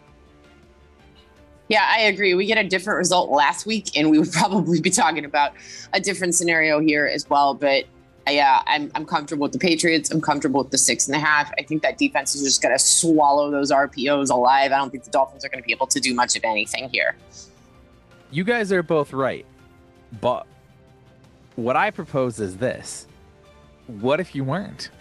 Yeah, I agree. We get a different result last week, and we would probably be talking about a different scenario here as well. But yeah, I'm I'm comfortable with the Patriots. I'm comfortable with the six and a half. I think that defense is just going to swallow those R P Os alive. I don't think the Dolphins are going to be able to do much of anything here. You guys are both right, but what I propose is this. What if you weren't?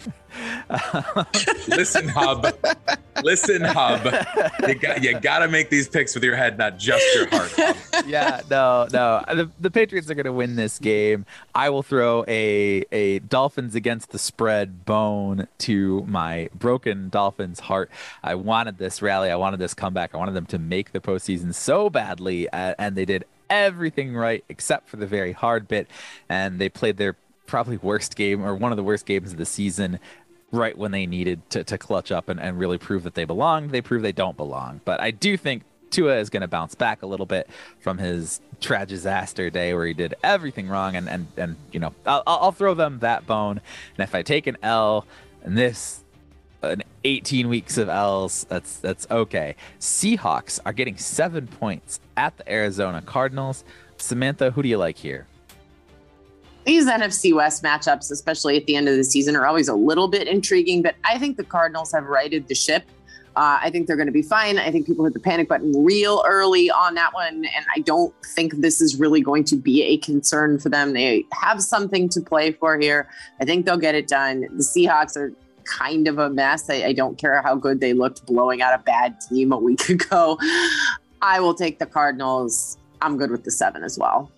Listen, Hub. Listen, Hub. You got you got to make these picks with your head, not just your heart. Hub. Yeah, no, no. The, the Patriots are going to win this game. I will throw a a Dolphins against the spread bone to my broken Dolphins heart. I wanted this rally. I wanted this comeback. I wanted them to make the postseason so badly, uh, and they did everything right except for the very hard bit, and they played their probably worst game or one of the worst games of the season right when they needed to, to clutch up and, and really prove that they belong. They prove they don't belong. But I do think Tua is going to bounce back a little bit from his tragisaster day where he did everything wrong. And, and, and you know, I'll, I'll throw them that bone. And if I take an L and this, an eighteen weeks of L's, that's that's okay. Seahawks are getting seven points at the Arizona Cardinals. Samantha, who do you like here? These N F C West matchups, especially at the end of the season, are always a little bit intriguing, but I think the Cardinals have righted the ship. Uh, I think they're going to be fine. I think people hit the panic button real early on that one, and I don't think this is really going to be a concern for them. They have something to play for here. I think they'll get it done. The Seahawks are kind of a mess. I, I don't care how good they looked blowing out a bad team a week ago. I will take the Cardinals. I'm good with the seven as well.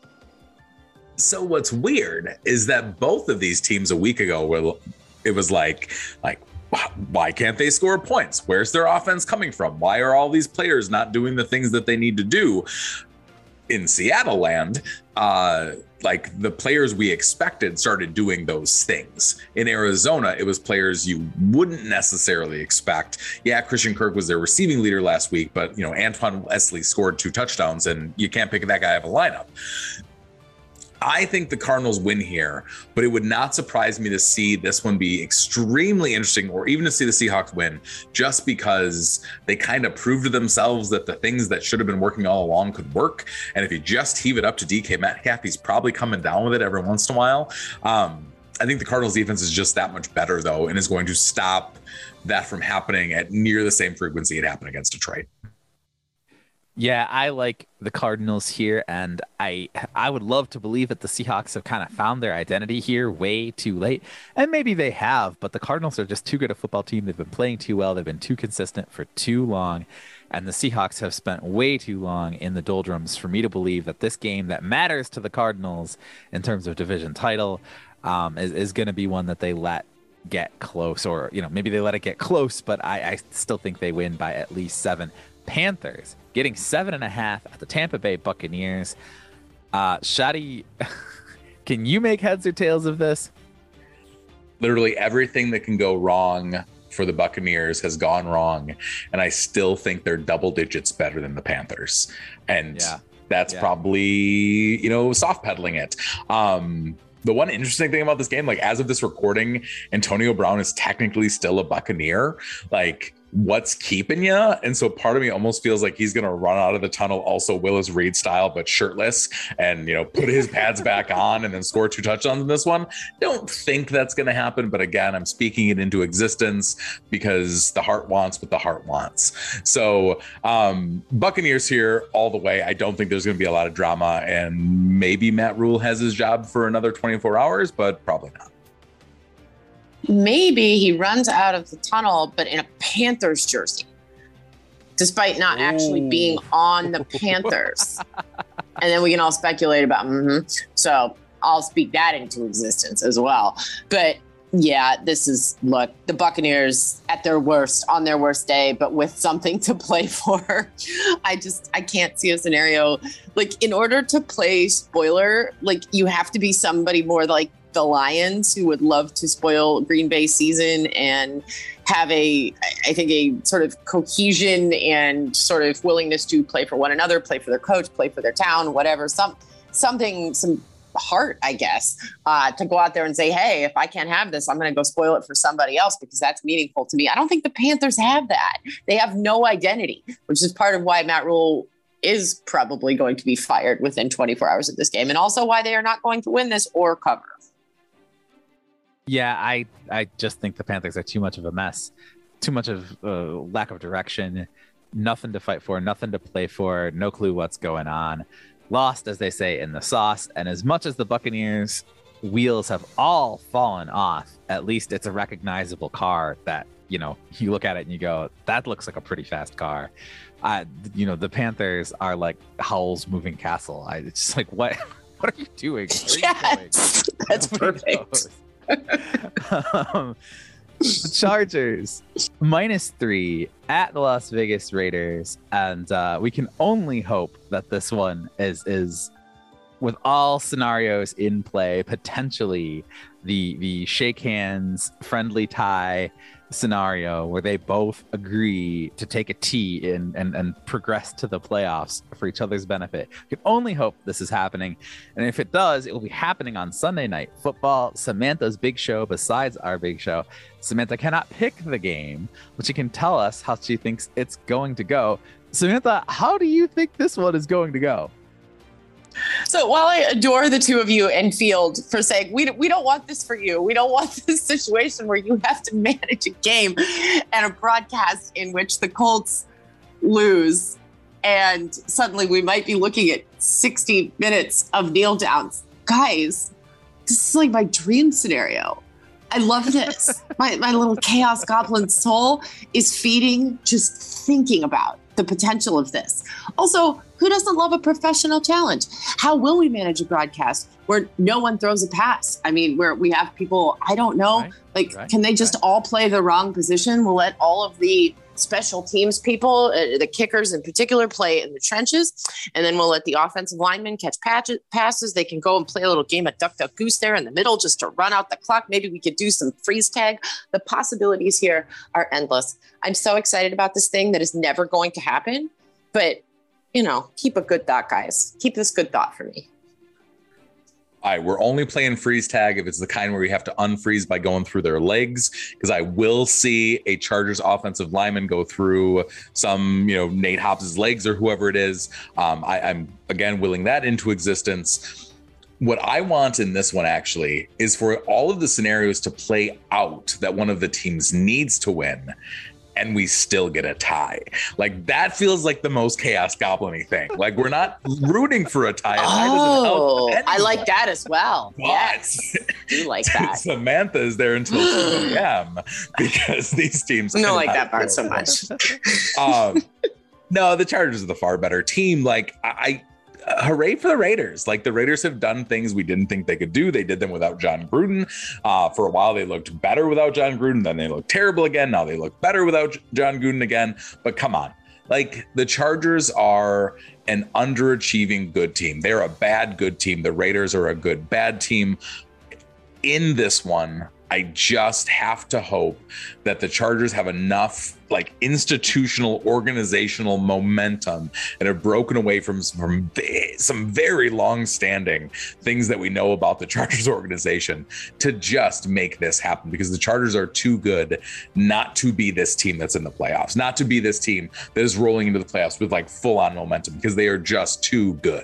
So what's weird is that both of these teams a week ago were, it was like, like, why can't they score points? Where's their offense coming from? Why are all these players not doing the things that they need to do? In Seattle land, uh, like the players we expected started doing those things. In Arizona, it was players you wouldn't necessarily expect. Yeah, Christian Kirk was their receiving leader last week, but you know, Antoine Wesley scored two touchdowns, and you can't pick that guy out of a lineup. I think the Cardinals win here, but it would not surprise me to see this one be extremely interesting, or even to see the Seahawks win, just because they kind of proved to themselves that the things that should have been working all along could work. And if you just heave it up to D K Metcalf, he's probably coming down with it every once in a while. Um, I think the Cardinals defense is just that much better, though, and is going to stop that from happening at near the same frequency it happened against Detroit. Yeah, I like the Cardinals here, and I I would love to believe that the Seahawks have kind of found their identity here way too late, and maybe they have, but the Cardinals are just too good a football team. They've been playing too well. They've been too consistent for too long, and the Seahawks have spent way too long in the doldrums for me to believe that this game that matters to the Cardinals in terms of division title um, is, is going to be one that they let get close, or, you know, maybe they let it get close, but I, I still think they win by at least seven. Panthers getting seven and a half at the Tampa Bay Buccaneers. Uh, Shadi, can you make heads or tails of this? Literally everything that can go wrong for the Buccaneers has gone wrong, and I still think they're double digits better than the Panthers. And yeah. that's yeah. probably, you know, soft pedaling it. Um, The one interesting thing about this game, like as of this recording, Antonio Brown is technically still a Buccaneer. Like, what's keeping you? And so part of me almost feels like he's going to run out of the tunnel also Willis Reed style, but shirtless, and, you know, put his pads back on and then score two touchdowns in this one. Don't think that's going to happen. But again, I'm speaking it into existence because the heart wants what the heart wants. So um, Buccaneers here all the way. I don't think there's going to be a lot of drama, and maybe Matt Rule has his job for another twenty-four hours, but probably not. Maybe he runs out of the tunnel, but in a Panthers jersey, despite not Ooh. actually being on the Panthers. And then we can all speculate about, mm-hmm. So I'll speak that into existence as well. But yeah, this is, look, the Buccaneers at their worst, on their worst day, but with something to play for. I just, I can't see a scenario. Like, in order to play spoiler, like, you have to be somebody more like the Lions, who would love to spoil Green Bay's season and have a, I think, a sort of cohesion and sort of willingness to play for one another, play for their coach, play for their town, whatever, some something, some heart, I guess, uh, to go out there and say, hey, if I can't have this, I'm going to go spoil it for somebody else because that's meaningful to me. I don't think the Panthers have that. They have no identity, which is part of why Matt Rule is probably going to be fired within twenty-four hours of this game, and also why they are not going to win this or cover. Yeah, I I just think the Panthers are too much of a mess, too much of uh, lack of direction, nothing to fight for, nothing to play for, no clue what's going on. Lost, as they say, in the sauce. And as much as the Buccaneers' wheels have all fallen off, at least it's a recognizable car that, you know, you look at it and you go, that looks like a pretty fast car. Uh, you know, the Panthers are like Howl's Moving Castle. I, it's just like, what, what are you doing? Are Yes, you that's perfect. um, the Chargers minus three at the Las Vegas Raiders, and uh, we can only hope that this one is is with all scenarios in play, potentially the the shake hands, friendly tie scenario where they both agree to take a T in, and, and progress to the playoffs for each other's benefit. We can only hope this is happening. And if it does, it will be happening on Sunday Night Football, Samantha's big show besides our big show. Samantha cannot pick the game, but she can tell us how she thinks it's going to go. Samantha, how do you think this one is going to go? So while I adore the two of you and Field for saying, we, we don't want this for you. We don't want this situation where you have to manage a game and a broadcast in which the Colts lose. And suddenly we might be looking at sixty minutes of kneel downs. Guys, this is like my dream scenario. I love this. my, my little chaos goblin soul is feeding just thinking about the potential of this. Also, who doesn't love a professional challenge? How will we manage a broadcast where no one throws a pass? I mean, where we have people, I don't know, right, like, right, can they just right. all play the wrong position? We'll let all of the special teams people, uh, the kickers in particular, play in the trenches. And then we'll let the offensive linemen catch patch- passes. They can go and play a little game of duck, duck, goose there in the middle just to run out the clock. Maybe we could do some freeze tag. The possibilities here are endless. I'm so excited about this thing that is never going to happen. But, you know, keep a good thought, guys. Keep this good thought for me. All right, we're only playing freeze tag if it's the kind where you have to unfreeze by going through their legs, because I will see a Chargers offensive lineman go through some, you know, Nate Hobbs' legs or whoever it is. Um, I, I'm, again, willing that into existence. What I want in this one, actually, is for all of the scenarios to play out that one of the teams needs to win, and we still get a tie. Like, that feels like the most Chaos Goblin-y thing. Like, we're not rooting for a tie. Oh, I like that as well. But yes, I do like that. Samantha is there until two a.m. because these teams. I don't like that part so much. um, no, the Chargers are the far better team. Like, I, I uh, hooray for the Raiders. Like, the Raiders have done things we didn't think they could do. They did them without John Gruden. Uh, for a while, they looked better without John Gruden. Then they looked terrible again. Now they look better without John Gruden again. But come on. Like, the Chargers are an underachieving good team. They're a bad good team. The Raiders are a good bad team. In this one, I just have to hope that the Chargers have enough like institutional organizational momentum and have broken away from, from some very long-standing things that we know about the Chargers organization to just make this happen, because the Chargers are too good not to be this team that's in the playoffs, not to be this team that is rolling into the playoffs with like full-on momentum, because they are just too good.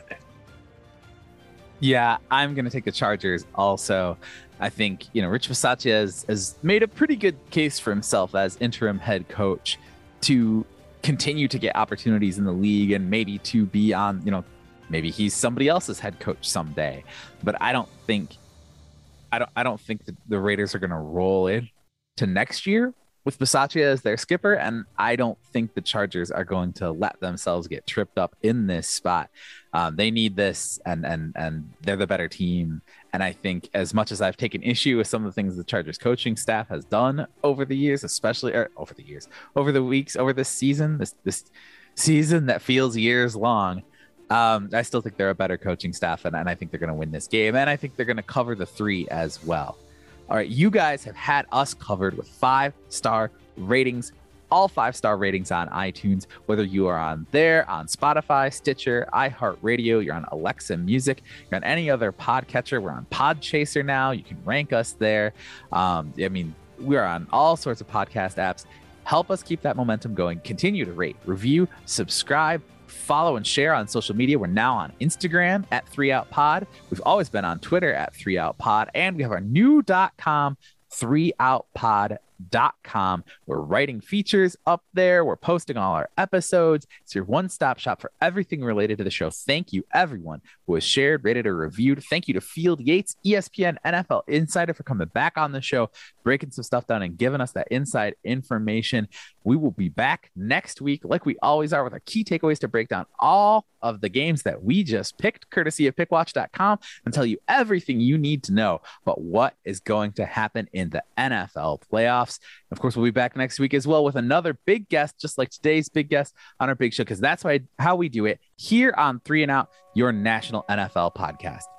Yeah, I'm going to take the Chargers also. I think, you know, Rich Bisaccia has, has made a pretty good case for himself as interim head coach to continue to get opportunities in the league and maybe to be on, you know, maybe he's somebody else's head coach someday. But I don't think, I don't, I don't think that the Raiders are going to roll in to next year with Bisaccia as their skipper. And I don't think the Chargers are going to let themselves get tripped up in this spot. Um, they need this, and and and they're the better team. And I think, as much as I've taken issue with some of the things the Chargers coaching staff has done over the years, especially or over the years, over the weeks, over this season, this this season that feels years long, Um, I still think they're a better coaching staff, and, and I think they're going to win this game, and I think they're going to cover the three as well. All right, you guys have had us covered with five-star ratings, all five-star ratings on iTunes, whether you are on there, on Spotify, Stitcher, iHeartRadio, you're on Alexa Music, you're on any other podcatcher. We're on Podchaser now. You can rank us there. Um, I mean, we're on all sorts of podcast apps. Help us keep that momentum going. Continue to rate, review, subscribe, follow, and share on social media. We're now on Instagram at three out pod. We've always been on Twitter at three out pod, and we have our new .com, three out pod dot com. We're writing features up there. We're posting all our episodes. It's your one-stop shop for everything related to the show. Thank you, everyone who has shared, rated, or reviewed. Thank you to Field Yates, E S P N N F L Insider, for coming back on the show, breaking some stuff down and giving us that inside information. We will be back next week, like we always are, with our key takeaways to break down all of the games that we just picked, courtesy of pick watch dot com, and tell you everything you need to know about what is going to happen in the N F L playoffs. Of course, we'll be back next week as well with another big guest, just like today's big guest on our big show, because that's why how we do it here on Three and Out, your national N F L podcast.